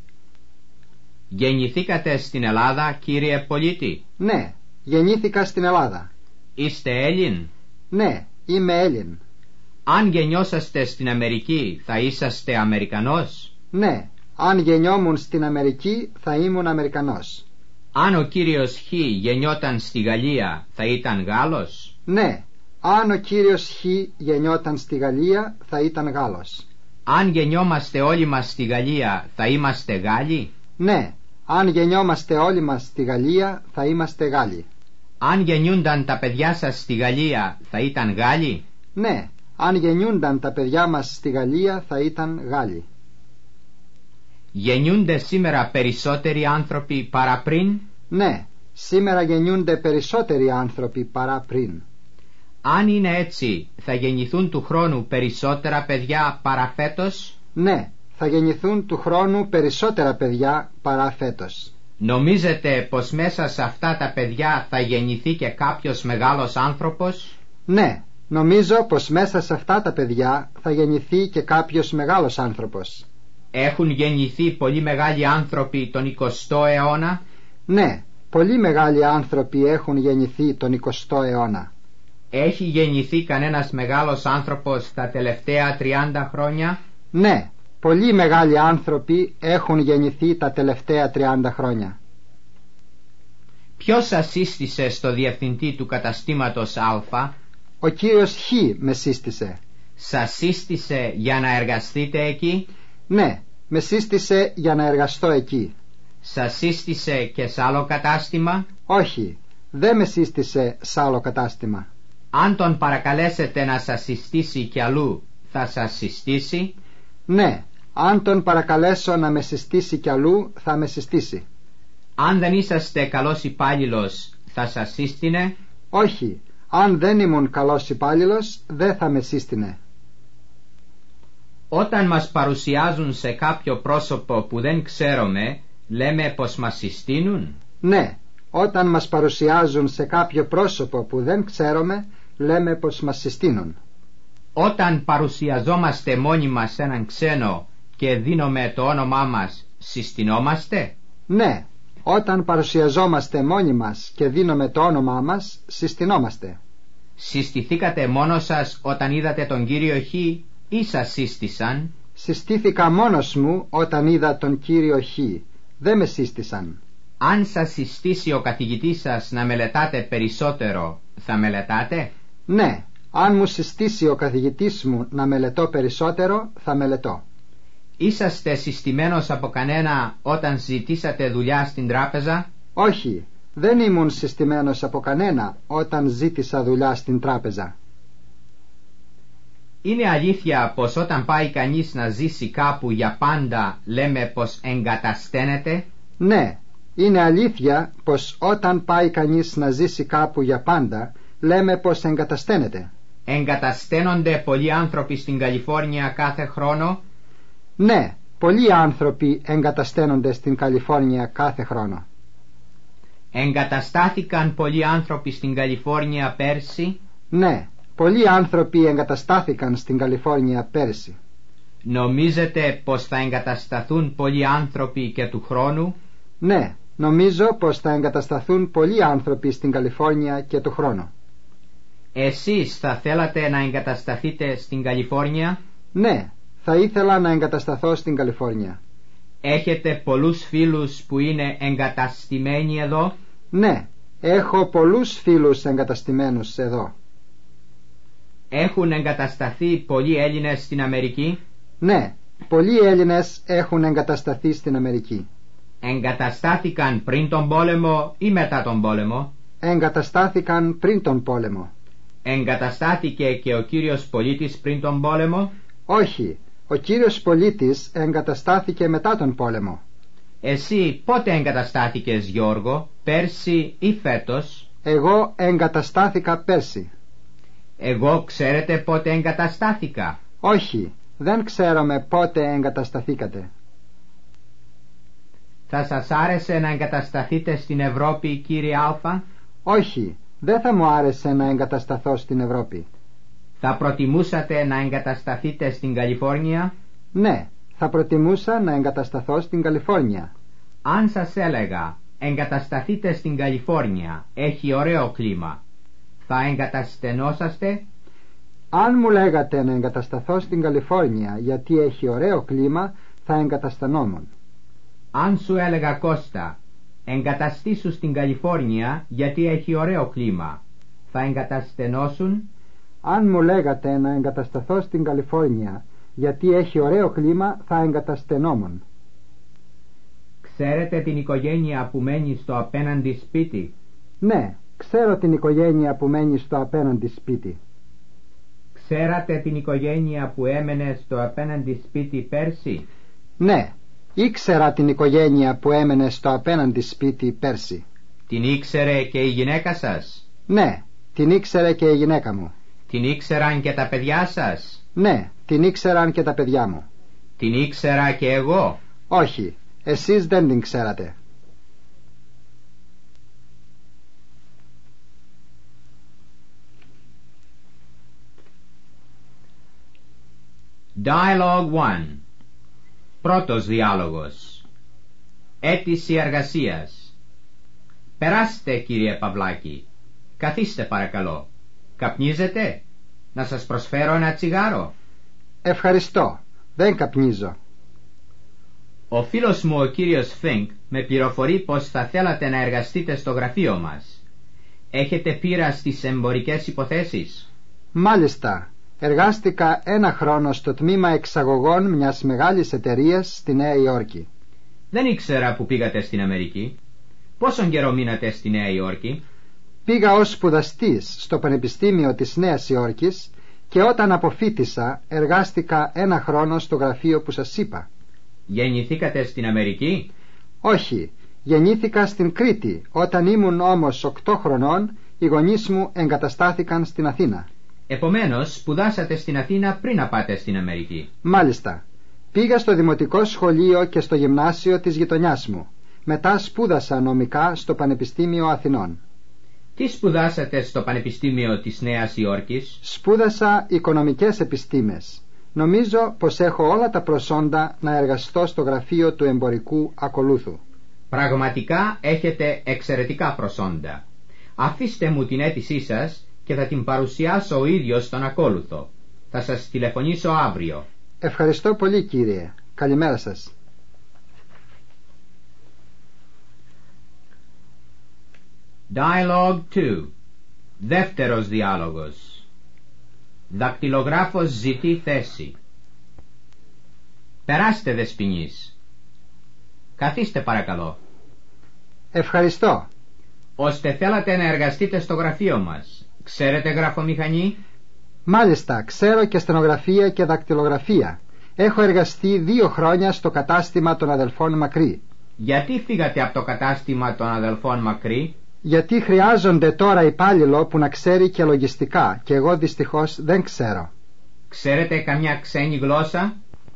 Γεννηθήκατε στην Ελλάδα, κύριε πολίτη? Ναι, γεννήθηκα στην Ελλάδα. Είστε Έλλην? Ναι, είμαι Έλλην. Αν γεννιόσαστε στην Αμερική, θα είσαστε Αμερικανός? Ναι, αν γεννιόμουν στην Αμερική, θα ήμουν Αμερικανός. Αν ο κύριος Χ γεννιόταν στη Γαλλία, θα ήταν Γάλλος? Ναι, αν ο κύριος Χ γεννιόταν στη Γαλλία, θα ήταν Γάλλος. Αν γεννιόμαστε όλοι μας στη Γαλλία, θα είμαστε Γάλλοι? Ναι, αν γεννιόμαστε όλοι μας στη Γαλλία, θα είμαστε Γάλλοι. Αν γεννιούνταν τα παιδιά σας στη Γαλλία, θα ήταν Γάλλοι? Ναι, αν γεννιούνταν τα παιδιά μας στη Γαλλία, θα ήταν Γάλλοι. Γεννιούνται σήμερα περισσότεροι άνθρωποι παρά πριν? Ναι, σήμερα γεννιούνται περισσότεροι άνθρωποι παρά πριν. Αν είναι έτσι, θα γεννηθούν του χρόνου περισσότερα παιδιά παρά φέτος? Ναι, θα γεννηθούν του χρόνου περισσότερα παιδιά παρά φέτος. Νομίζετε πως μέσα σε αυτά τα παιδιά θα γεννηθεί και κάποιος μεγάλος άνθρωπος? Ναι, νομίζω πως μέσα σε αυτά τα παιδιά θα γεννηθεί και κάποιος μεγάλος άνθρωπος. Έχουν γεννηθεί πολύ μεγάλοι άνθρωποι τον εικοστό αιώνα? Ναι, πολύ μεγάλοι άνθρωποι έχουν γεννηθεί τον εικοστό αιώνα. Έχει γεννηθεί κανένας μεγάλος άνθρωπος τα τελευταία τριάντα χρόνια? Ναι, πολύ μεγάλοι άνθρωποι έχουν γεννηθεί τα τελευταία τριάντα χρόνια. Ποιος σας σύστησε στο διευθυντή του καταστήματος Α? Ο κύριος Χ με σύστησε. Σας σύστησε για να εργαστείτε εκεί? Ναι, με σύστησε για να εργαστώ εκεί. Σας σύστησε και σε άλλο κατάστημα? Όχι, δεν με σύστησε σ' άλλο κατάστημα. Αν τον παρακαλέσετε να σας συστήσει κι αλλού, θα σας συστήσει? Ναι, αν τον παρακαλέσω να με συστήσει κι αλλού, θα με συστήσει. Αν δεν είσαστε καλός υπάλληλος, θα σας σύστηνε? Όχι, αν δεν ήμουν καλός υπάλληλος, δεν θα με σύστηνε. Όταν μας παρουσιάζουν σε κάποιο πρόσωπο που δεν ξέρουμε, λέμε πως μας συστήνουν? Ναι, όταν μας παρουσιάζουν σε κάποιο πρόσωπο που δεν ξέρουμε, λέμε πως μας συστήνουν. Όταν παρουσιαζόμαστε μόνοι μας σε έναν ξένο και δίνουμε το όνομά μας, συστηνόμαστε? Ναι, όταν παρουσιαζόμαστε μόνοι μας και δίνουμε το όνομά μας, συστηνόμαστε. Συστηθήκατε μόνος σας όταν είδατε τον κύριο Χ ή σας σύστησαν? Συστήθηκα μόνος μου όταν είδα τον κύριο Χ. Δεν με σύστησαν. Αν σας συστήσει ο καθηγητής σας να μελετάτε περισσότερο, θα μελετάτε? Ναι, αν μου συστήσει ο καθηγητής μου να μελετώ περισσότερο, θα μελετώ. Είσαστε συστημένος από κανένα όταν ζητήσατε δουλειά στην τράπεζα? Όχι, δεν ήμουν συστημένος από κανένα όταν ζήτησα δουλειά στην τράπεζα. Είναι αλήθεια πως όταν πάει κανείς να ζήσει κάπου για πάντα, λέμε πως εγκατασταίνεται? Ναι, είναι αλήθεια πως όταν πάει κανείς να ζήσει κάπου για πάντα, λέμε πως εγκατασταίνεται. Εγκατασταίνονται πολλοί άνθρωποι στην Καλιφόρνια κάθε χρόνο? Ναι, πολλοί άνθρωποι εγκατασταίνονται στην Καλιφόρνια κάθε χρόνο. Εγκαταστάθηκαν πολλοί άνθρωποι στην Καλιφόρνια πέρσι? Ναι, πολλοί άνθρωποι εγκαταστάθηκαν στην Καλιφόρνια πέρσι. Νομίζετε πως θα εγκατασταθούν πολλοί άνθρωποι και του χρόνου? Ναι, νομίζω πως θα εγκατασταθούν πολλοί άνθρωποι στην Καλιφόρνια και του χρόνου. Εσείς θα θέλατε να εγκατασταθείτε στην Καλιφόρνια? Ναι, θα ήθελα να εγκατασταθώ στην Καλιφόρνια. Έχετε πολλούς φίλους που είναι εγκαταστημένοι εδώ? Ναι, έχω πολλούς φίλους εγκαταστημένους εδώ. Έχουν εγκατασταθεί πολλοί Έλληνες στην Αμερική? Ναι, πολλοί Έλληνες έχουν εγκατασταθεί στην Αμερική. Εγκαταστάθηκαν πριν τον πόλεμο ή μετά τον πόλεμο? Εγκαταστάθηκαν πριν τον πόλεμο. Εγκαταστάθηκε και ο κύριος πολίτης πριν τον πόλεμο? Όχι, ο κύριος πολίτης εγκαταστάθηκε μετά τον πόλεμο. Εσύ πότε εγκαταστάθηκες, Γιώργο, πέρσι ή φέτος? Εγώ εγκαταστάθηκα πέρσι. Εγώ ξέρετε πότε εγκαταστάθηκα? Όχι, δεν ξέρουμε πότε εγκατασταθήκατε. Θα σας άρεσε να εγκατασταθείτε στην Ευρώπη, κύριε Άλφα? Όχι, δεν θα μου άρεσε να εγκατασταθώ στην Ευρώπη. Θα προτιμούσατε να εγκατασταθείτε στην Καλιφόρνια? Ναι, θα προτιμούσα να εγκατασταθώ στην Καλιφόρνια. Αν σας έλεγα εγκατασταθείτε στην Καλιφόρνια, έχει ωραίο κλίμα, θα εγκαταστενόσαστε? Αν μου λέγατε να εγκατασταθώ στην Καλιφόρνια γιατί έχει ωραίο κλίμα, θα εγκαταστανόμουν. Αν σου έλεγα, Κώστα, εγκαταστήσου στην Καλιφόρνια γιατί έχει ωραίο κλίμα, θα εγκαταστενώσουν? Αν μου λέγατε να εγκατασταθώ στην Καλιφόρνια γιατί έχει ωραίο κλίμα, θα εγκαταστενόμουν. Ξέρετε την οικογένεια που μένει στο απέναντι σπίτι? Ναι, ξέρω την οικογένεια που μένει στο απέναντι σπίτι. Ξέρατε την οικογένεια που έμενε στο απέναντι σπίτι πέρσι? Ναι, ήξερα την οικογένεια που έμενε στο απέναντι σπίτι πέρσι. Την ήξερε και η γυναίκα σας? Ναι, την ήξερε και η γυναίκα μου. Την ήξεραν και τα παιδιά σας? Ναι, την ήξεραν και τα παιδιά μου. Την ήξερα και εγώ? Όχι, εσείς δεν την ξέρατε. Dialogue one. Πρώτος διάλογος. Αίτηση εργασίας. Περάστε, κύριε Παυλάκη. Καθίστε παρακαλώ. Καπνίζετε? Να σας προσφέρω ένα τσιγάρο? Ευχαριστώ, δεν καπνίζω. Ο φίλος μου ο κύριος Φινκ με πληροφορεί πως θα θέλατε να εργαστείτε στο γραφείο μας. Έχετε πείρα στις εμπορικές υποθέσεις? Μάλιστα, εργάστηκα ένα χρόνο στο τμήμα εξαγωγών μιας μεγάλης εταιρείας στη Νέα Υόρκη. Δεν ήξερα που πήγατε στην Αμερική. Πόσον καιρό μείνατε στη Νέα Υόρκη? Πήγα ως σπουδαστής στο Πανεπιστήμιο της Νέας Υόρκης και όταν αποφοίτησα εργάστηκα ένα χρόνο στο γραφείο που σας είπα. Γεννηθήκατε στην Αμερική? Όχι, γεννήθηκα στην Κρήτη. Όταν ήμουν όμως οκτώ χρονών, οι γονείς μου εγκαταστάθηκαν στην Αθήνα. Επομένως, σπουδάσατε στην Αθήνα πριν να πάτε στην Αμερική. Μάλιστα. Πήγα στο δημοτικό σχολείο και στο γυμνάσιο της γειτονιάς μου. Μετά σπούδασα νομικά στο Πανεπιστήμιο Αθηνών. Τι σπουδάσατε στο Πανεπιστήμιο της Νέας Υόρκης? Σπούδασα οικονομικές επιστήμες. Νομίζω πως έχω όλα τα προσόντα να εργαστώ στο γραφείο του εμπορικού ακολούθου. Πραγματικά έχετε εξαιρετικά προσόντα. Αφήστε μου την αίτησή σας και θα την παρουσιάσω ο ίδιος στον ακόλουθο. Θα σας τηλεφωνήσω αύριο. Ευχαριστώ πολύ, κύριε. Καλημέρα σας. Dialogue two. Δεύτερος διάλογος. Δακτυλογράφος ζητεί θέση. Περάστε, δεσποινής. Καθίστε παρακαλώ. Ευχαριστώ. Ώστε θέλατε να εργαστείτε στο γραφείο μας. Ξέρετε γραφομηχανή? Μάλιστα, ξέρω και στενογραφία και δακτυλογραφία. Έχω εργαστεί δύο χρόνια στο κατάστημα των αδελφών Μακρύ. Γιατί φύγατε από το κατάστημα των αδελφών Μακρύ? Γιατί χρειάζονται τώρα υπάλληλο που να ξέρει και λογιστικά και εγώ δυστυχώς δεν ξέρω. Ξέρετε καμιά ξένη γλώσσα?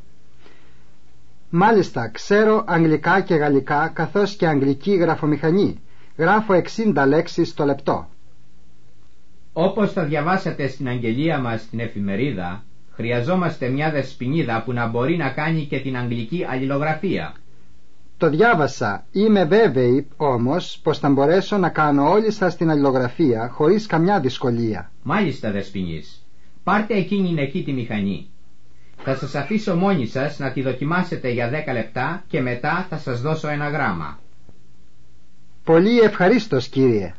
Μάλιστα, ξέρω αγγλικά και γαλλικά καθώς και αγγλική γραφομηχανή. Γράφω εξήντα λέξεις το λεπτό. Όπως θα διαβάσατε στην αγγελία μας στην εφημερίδα, χρειαζόμαστε μια δεσποινίδα που να μπορεί να κάνει και την αγγλική αλληλογραφία. Το διάβασα. Είμαι βέβαιη όμως πως θα μπορέσω να κάνω όλη σας την αλληλογραφία χωρίς καμιά δυσκολία. Μάλιστα, δεσποινής. Πάρτε εκείνη εκεί τη μηχανή. Θα σας αφήσω μόνοι σας να τη δοκιμάσετε για δέκα λεπτά και μετά θα σας δώσω ένα γράμμα. Πολύ ευχαρίστως, κύριε.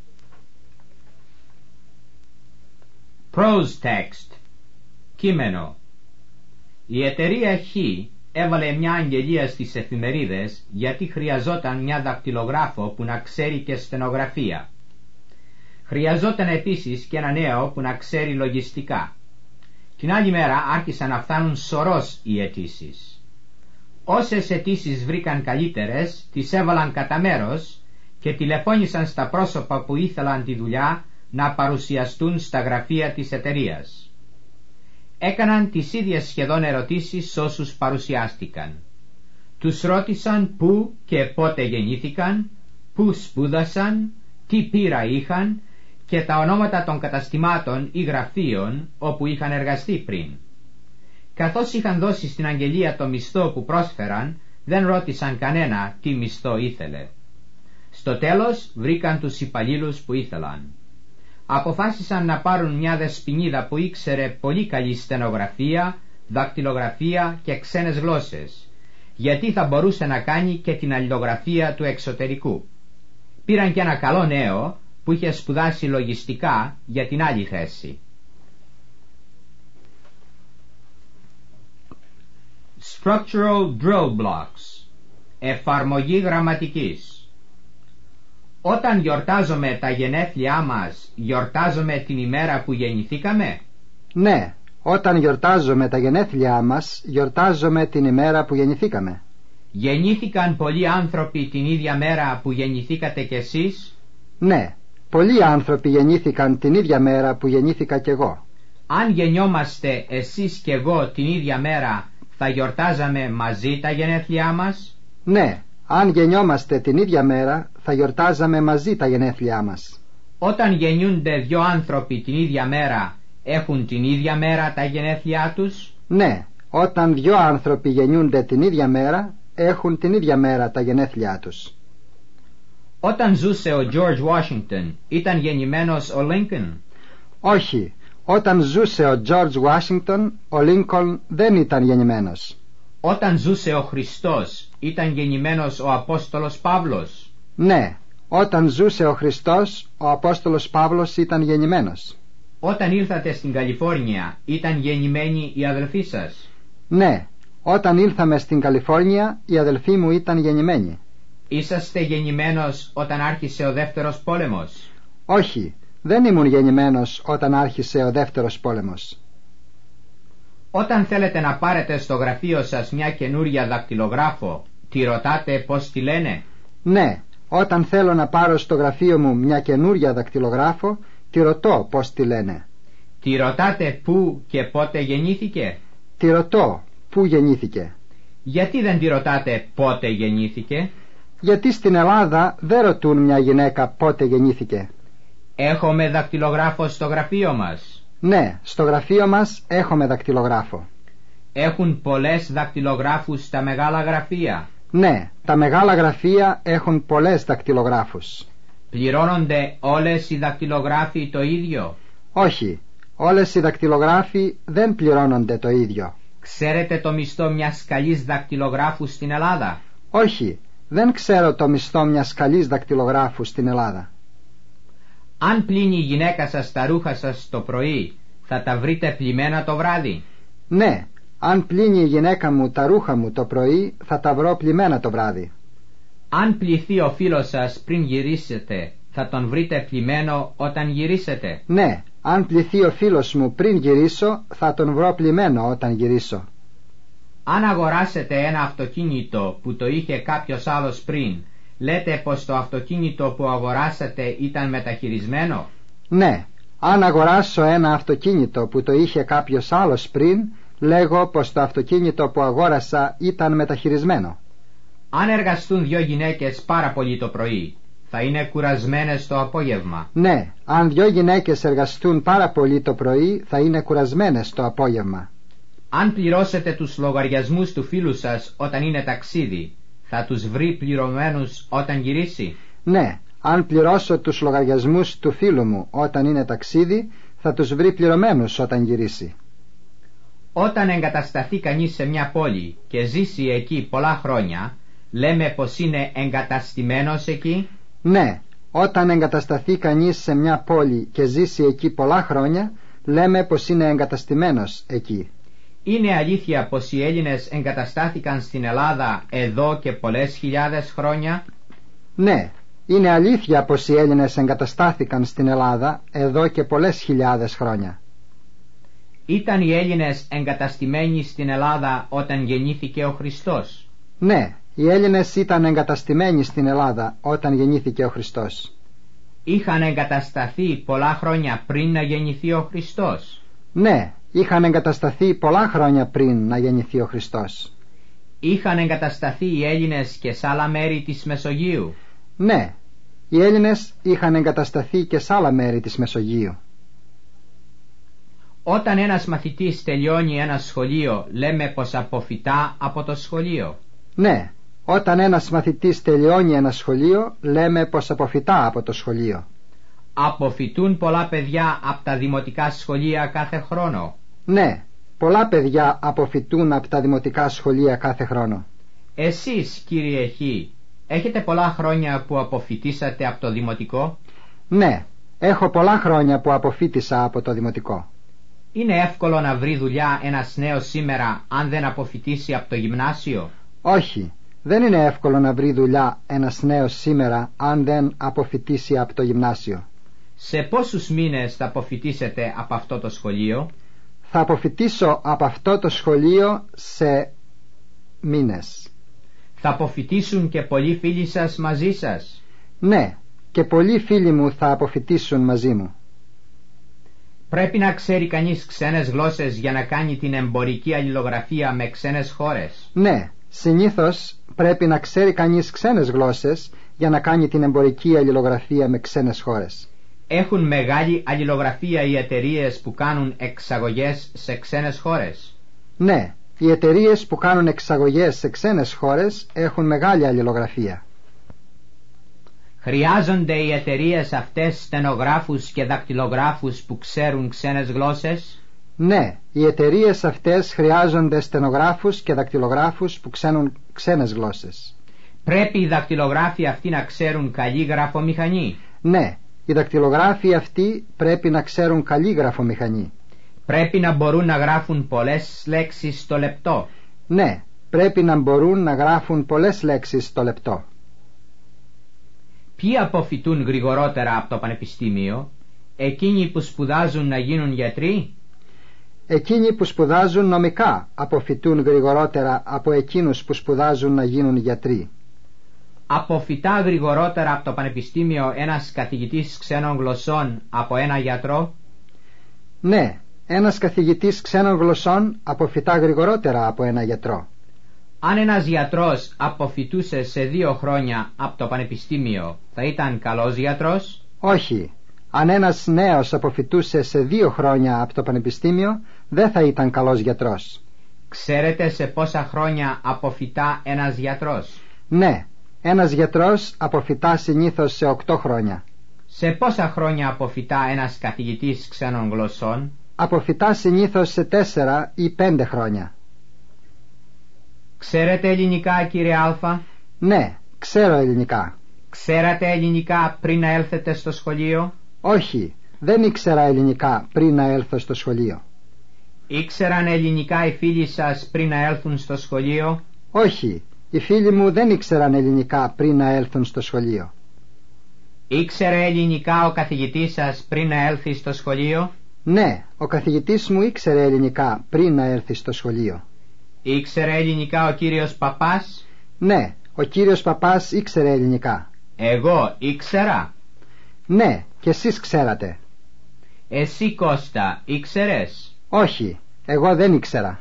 Prose text. Κείμενο. Η εταιρεία Χ έβαλε μια αγγελία στις εφημερίδες γιατί χρειαζόταν μια δακτυλογράφο που να ξέρει και στενογραφία. Χρειαζόταν επίσης και ένα νέο που να ξέρει λογιστικά. Την άλλη μέρα άρχισαν να φτάνουν σωρός οι αιτήσεις. Όσες αιτήσεις βρήκαν καλύτερες τις έβαλαν κατά μέρος και τηλεφώνησαν στα πρόσωπα που ήθελαν τη δουλειά να παρουσιαστούν στα γραφεία της εταιρείας. Έκαναν τις ίδιες σχεδόν ερωτήσεις σ' όσους παρουσιάστηκαν. Τους ρώτησαν πού και πότε γεννήθηκαν, πού σπούδασαν, τι πείρα είχαν και τα ονόματα των καταστημάτων ή γραφείων όπου είχαν εργαστεί πριν. Καθώς είχαν δώσει στην αγγελία το μισθό που πρόσφεραν, δεν ρώτησαν κανένα τι μισθό ήθελε. Στο τέλος βρήκαν τους υπαλλήλους που ήθελαν. Αποφάσισαν να πάρουν μια δεσποινίδα που ήξερε πολύ καλή στενογραφία, δακτυλογραφία και ξένες γλώσσες, γιατί θα μπορούσε να κάνει και την αλληλογραφία του εξωτερικού. Πήραν και ένα καλό νέο που είχε σπουδάσει λογιστικά για την άλλη θέση. Structural drill blocks. Εφαρμογή γραμματικής. Όταν γιορτάζουμε τα γενέθλιά μας, γιορτάζουμε την ημέρα που γεννηθήκαμε? Ναι, όταν γιορτάζουμε τα γενέθλιά μας, γιορτάζουμε την ημέρα που γεννηθήκαμε. Γεννήθηκαν πολλοί άνθρωποι την ίδια μέρα που γεννηθήκατε κι εσείς? Ναι, πολλοί άνθρωποι γεννήθηκαν την ίδια μέρα που γεννήθηκα κι εγώ. Αν γεννιόμαστε εσείς κι εγώ την ίδια μέρα, θα γιορτάζαμε μαζί τα γενέθλιά μας? Ναι, αν γεννιόμαστε την ίδια μέρα, θα γιορτάζαμε μαζί τα γενέθλιά μας. Όταν γεννιούνται δυο άνθρωποι την ίδια μέρα, έχουν την ίδια μέρα τα γενέθλιά τους? Ναι, όταν δυο άνθρωποι γεννιούνται την ίδια μέρα, έχουν την ίδια μέρα τα γενέθλιά τους. Όταν ζούσε ο George Washington, ήταν γεννημένος ο Lincoln? Όχι, όταν ζούσε ο George Washington, ο Lincoln δεν ήταν γεννημένος. Όταν ζούσε ο Χριστός, ήταν γεννημένος ο Απόστολος Παύλος? Ναι, όταν ζούσε ο Χριστός, ο Απόστολος Παύλος ήταν γεννημένος. Όταν ήρθατε στην Καλιφόρνια, ήταν γεννημένοι οι αδελφοί σας? Ναι, όταν ήλθαμε στην Καλιφόρνια, οι αδελφοί μου ήταν γεννημένοι. Είσαστε γεννημένος όταν άρχισε ο δεύτερος πόλεμος? Όχι, δεν ήμουν γεννημένος όταν άρχισε ο δεύτερος πόλεμος. Όταν θέλετε να πάρετε στο γραφείο σας μια καινούρια δακτυλογράφο, τη ρωτάτε πώς τη λένε? Ναι, όταν θέλω να πάρω στο γραφείο μου μια καινούρια δακτυλογράφο, τη ρωτώ πώς τη λένε. Τη ρωτάτε πού και πότε γεννήθηκε? Τη ρωτώ πού γεννήθηκε. Γιατί δεν τη ρωτάτε πότε γεννήθηκε? Γιατί στην Ελλάδα δεν ρωτούν μια γυναίκα πότε γεννήθηκε. Έχουμε δακτυλογράφο στο γραφείο μας. Ναι, στο γραφείο μας έχουμε δακτυλογράφο. Έχουν πολλές δακτυλογράφους στα μεγάλα γραφεία. Ναι, τα μεγάλα γραφεία έχουν πολλές δακτυλογράφους. Πληρώνονται όλες οι δακτυλογράφοι το ίδιο? Όχι, όλες οι δακτυλογράφοι δεν πληρώνονται το ίδιο. Ξέρετε το μισθό μιας καλής δακτυλογράφου στην Ελλάδα? Όχι, δεν ξέρω το μισθό μιας καλής δακτυλογράφου στην Ελλάδα. Αν πλύνει η γυναίκα σας τα ρούχα σας το πρωί, θα τα βρείτε πλυμμένα το βράδυ? Ναι, αν πλύνει η γυναίκα μου τα ρούχα μου το πρωί, θα τα βρω πλυμμένα το βράδυ. Αν πλυθεί ο φίλος σας πριν γυρίσετε, θα τον βρείτε πλυμμένο όταν γυρίσετε? Ναι, αν πλυθεί ο φίλος μου πριν γυρίσω, θα τον βρω πλυμμένο όταν γυρίσω. Αν αγοράσετε ένα αυτοκίνητο που το είχε κάποιος άλλος πριν, λέτε πως το αυτοκίνητο που αγοράσατε ήταν μεταχειρισμένο? Ναι, αν αγοράσω ένα αυτοκίνητο που το είχε κάποιος άλλος πριν, λέγω πως το αυτοκίνητο που αγόρασα ήταν μεταχειρισμένο. Αν εργαστούν δυο γυναίκες πάρα πολύ το πρωί, θα είναι κουρασμένες το απόγευμα? Ναι, αν δυο γυναίκες εργαστούν πάρα πολύ το πρωί, θα είναι κουρασμένες το απόγευμα. Αν πληρώσετε τους λογαριασμούς του φίλου σας όταν είναι ταξίδι, θα τους βρει πληρωμένους όταν γυρίσει? Ναι, αν πληρώσω τους λογαριασμούς του φίλου μου όταν είναι ταξίδι, θα τους βρει πληρωμένους όταν γυρίσει. Όταν εγκατασταθεί κανείς σε μια πόλη και ζήσει εκεί πολλά χρόνια, λέμε πως είναι εγκαταστημένος εκεί? Ναι, όταν εγκατασταθεί κανείς σε μια πόλη και ζήσει εκεί πολλά χρόνια, λέμε πως είναι εγκαταστημένος εκεί. Είναι αλήθεια πως οι Έλληνες εγκαταστάθηκαν στην Ελλάδα εδώ και πολλές χιλιάδες χρόνια? Ναι, είναι αλήθεια πως οι Έλληνες εγκαταστάθηκαν στην Ελλάδα εδώ και πολλές χιλιάδες χρόνια. Ήταν οι Έλληνες εγκαταστημένοι στην Ελλάδα όταν γεννήθηκε ο Χριστός? Ναι, οι Έλληνες ήταν εγκαταστημένοι στην Ελλάδα όταν γεννήθηκε ο Χριστός. Είχαν εγκατασταθεί πολλά χρόνια πριν να γεννηθεί ο Χριστός? Ναι, είχαν εγκατασταθεί πολλά χρόνια πριν να γεννηθεί ο Χριστός. Είχαν εγκατασταθεί οι Έλληνες και σε άλλα μέρη της Μεσογείου? Ναι, οι Έλληνες είχαν εγκατασταθεί και σε άλλα μέρη της Μεσογείου. Όταν ένας μαθητής τελειώνει ένα σχολείο, λέμε πως αποφυτά από το σχολείο? Ναι, όταν ένας μαθητής τελειώνει ένα σχολείο, λέμε πως αποφυτά από το σχολείο. Αποφυτούν πολλά παιδιά από τα δημοτικά σχολεία κάθε χρόνο? Ναι, πολλά παιδιά αποφυτούν από τα δημοτικά σχολεία κάθε χρόνο. Εσείς, κύριε Χ, έχετε πολλά χρόνια που αποφυτίσατε από το δημοτικό? Ναι, έχω πολλά χρόνια που αποφύτησα από το δημοτικό. Είναι εύκολο να βρει δουλειά ένας νέος σήμερα αν δεν αποφυτίσει από το γυμνάσιο? Όχι, δεν είναι εύκολο να βρει δουλειά ένας νέος σήμερα αν δεν αποφυτίσει από το γυμνάσιο. Σε πόσους μήνες θα αποφυτίσετε από αυτό το σχολείο? Θα αποφυτίσω από αυτό το σχολείο σε μήνες. Θα αποφυτίσουν και πολλοί φίλοι σας μαζί σας? Ναι, και πολλοί φίλοι μου θα αποφυτίσουν μαζί μου. Πρέπει να ξέρει κανείς ξένες γλώσσες για να κάνει την εμπορική αλληλογραφία με ξένες χώρες? Ναι, συνήθως πρέπει να ξέρει κανείς ξένες γλώσσες για να κάνει την εμπορική αλληλογραφία με ξένες χώρες. Έχουν μεγάλη αλληλογραφία οι εταιρείες που κάνουν εξαγωγές σε ξένες χώρες? Ναι, οι εταιρείες που κάνουν εξαγωγές σε ξένες χώρες έχουν μεγάλη αλληλογραφία. Χρειάζονται οι εταιρείες αυτές στενογράφους και δακτυλογράφους που ξέρουν ξένες γλώσσες? Ναι, οι εταιρείες αυτές χρειάζονται στενογράφους και δακτυλογράφους που ξέρουν ξένες γλώσσες. Πρέπει οι δακτυλογράφοι αυτοί να ξέρουν καλή γραφομηχανή? Ναι, οι δακτυλογράφοι αυτοί πρέπει να ξέρουν καλή γραφομηχανή. Πρέπει να μπορούν να γράφουν πολλές λέξεις στο λεπτό? Ναι, πρέπει να μπορούν να γράφουν πολλές λέξεις στο λεπτό. Ποιοι αποφυτούν γρηγορότερα από το πανεπιστήμιο? Εκείνοι που σπουδάζουν να γίνουν γιατροί? Εκείνοι που σπουδάζουν νομικά αποφυτούν γρηγορότερα από εκείνους που σπουδάζουν να γίνουν γιατροί. Αποφυτά γρηγορότερα από το πανεπιστήμιο ένας καθηγητής ξένων γλωσσών από ένα γιατρό? Ναι, ένας καθηγητής ξένων γλωσσών αποφυτά γρηγορότερα από ένα γιατρό. Αν ένας γιατρός αποφυτούσε σε δύο χρόνια από το πανεπιστήμιο, θα ήταν καλός γιατρός? Όχι. Αν ένας νέος αποφυτούσε σε δύο χρόνια από το πανεπιστήμιο, δεν θα ήταν καλός γιατρός. Ξέρετε σε πόσα χρόνια αποφυτά ένας γιατρός? Ναι, ένας γιατρός αποφυτά συνήθως σε οκτώ χρόνια. Σε πόσα χρόνια αποφυτά ένας καθηγητής ξένων γλωσσών? Αποφυτά συνήθως σε τέσσερα ή πέντε χρόνια. Ξέρετε ελληνικά, κύριε Αλφα? Ναι, ξέρω ελληνικά. Ξέρατε ελληνικά πριν να έλθετε στο σχολείο? Όχι, δεν ήξερα ελληνικά πριν να έλθω στο σχολείο. Ήξεραν ελληνικά οι φίλοι σας πριν να έλθουν στο σχολείο? Όχι, οι φίλοι μου δεν ήξεραν ελληνικά πριν να έλθουν στο σχολείο. Ήξερε ελληνικά ο καθηγητής σας πριν να έλθει στο σχολείο? Ναι, ο καθηγητής μου ήξερε ελληνικά πριν να έλθει στο σχολείο. Ήξερε ελληνικά ο κύριος Παπάς? Ναι, ο κύριος Παπάς ήξερε ελληνικά. Εγώ ήξερα? Ναι, και εσείς ξέρατε. Εσύ, Κώστα, ήξερες? Όχι, εγώ δεν ήξερα.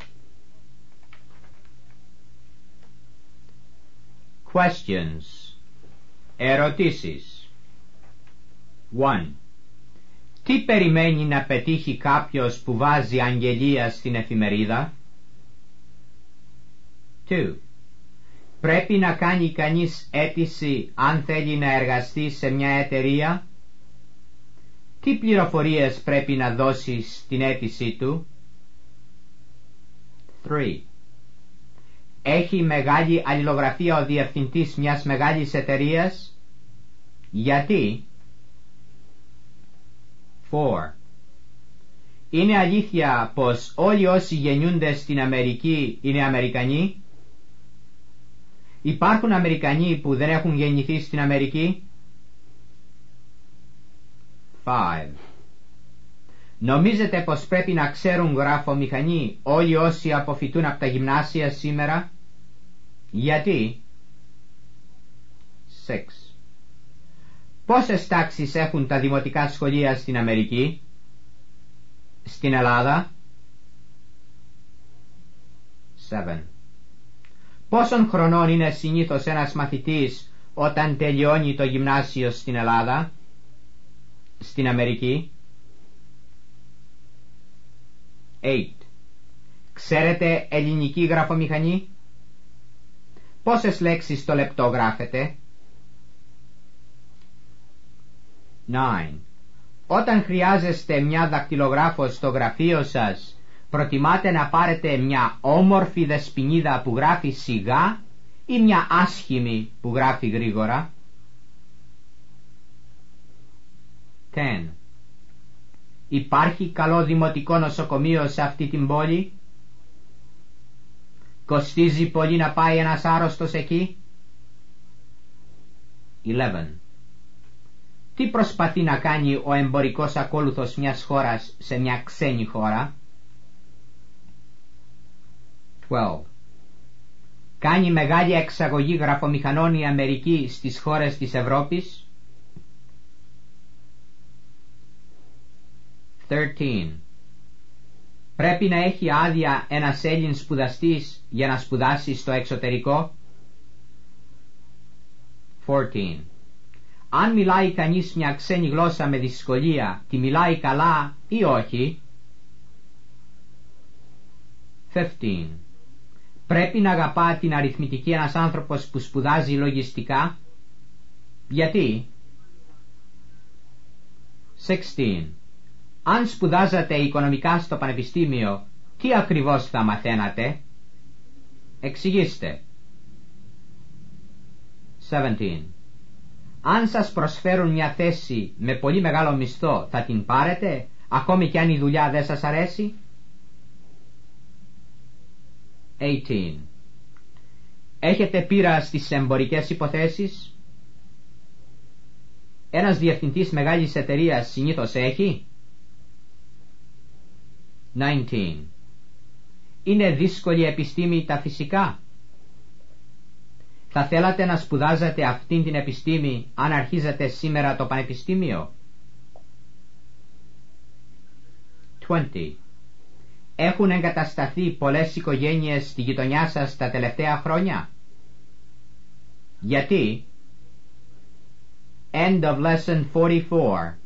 Questions. Ερωτήσεις. one. Τι περιμένει να πετύχει κάποιος που βάζει αγγελία στην εφημερίδα? two. Πρέπει να κάνει κανείς αίτηση αν θέλει να εργαστεί σε μια εταιρεία? Τι πληροφορίες πρέπει να δώσει στην αίτησή του? three. Έχει μεγάλη αλληλογραφία ο διευθυντής μιας μεγάλης εταιρείας? Γιατί? four. Είναι αλήθεια πως όλοι όσοι γεννιούνται στην Αμερική είναι Αμερικανοί? Υπάρχουν Αμερικανοί που δεν έχουν γεννηθεί στην Αμερική? five. Νομίζετε πως πρέπει να ξέρουν γραφομηχανή όλοι όσοι αποφυτούν από τα γυμνάσια σήμερα? Γιατί? six. Πόσες τάξεις έχουν τα δημοτικά σχολεία στην Αμερική? Στην Ελλάδα? seven. Πόσων χρονών είναι συνήθως ένας μαθητής όταν τελειώνει το γυμνάσιο στην Ελλάδα? Στην Αμερική? eight. Ξέρετε ελληνική γραφομηχανή? Πόσες λέξεις το λεπτό γράφετε? nine. Όταν χρειάζεστε μια δακτυλογράφο στο γραφείο σας, προτιμάτε να πάρετε μια όμορφη δεσποινίδα που γράφει σιγά ή μια άσχημη που γράφει γρήγορα? ten. Υπάρχει καλό δημοτικό νοσοκομείο σε αυτή την πόλη? Κοστίζει πολύ να πάει ένας άρρωστος εκεί? eleven. Τι προσπαθεί να κάνει ο εμπορικός ακόλουθος μιας χώρας σε μια ξένη χώρα? twelve. Κάνει μεγάλη εξαγωγή γραφομηχανών η Αμερική στις χώρες της Ευρώπης? thirteen. Πρέπει να έχει άδεια ένας Έλλην σπουδαστής για να σπουδάσει στο εξωτερικό? fourteen. Αν μιλάει κανείς μια ξένη γλώσσα με δυσκολία, τη μιλάει καλά ή όχι? fifteen. Πρέπει να αγαπά την αριθμητική ένας άνθρωπος που σπουδάζει λογιστικά? Γιατί? sixteen. Αν σπουδάζατε οικονομικά στο πανεπιστήμιο, τι ακριβώς θα μαθαίνατε? Εξηγήστε. seventeen. Αν σας προσφέρουν μια θέση με πολύ μεγάλο μισθό, θα την πάρετε, ακόμη κι αν η δουλειά δεν σας αρέσει? eighteen. Έχετε πείρα στις εμπορικές υποθέσεις? Ένας διευθυντής μεγάλης εταιρείας συνήθως έχει. nineteen. Είναι δύσκολη επιστήμη τα φυσικά. Θα θέλατε να σπουδάζετε αυτήν την επιστήμη αν αρχίζετε σήμερα το πανεπιστήμιο. twenty. Έχουν εγκατασταθεί πολλές οικογένειες στη γειτονιά σας τα τελευταία χρόνια. Γιατί? End of lesson forty-four.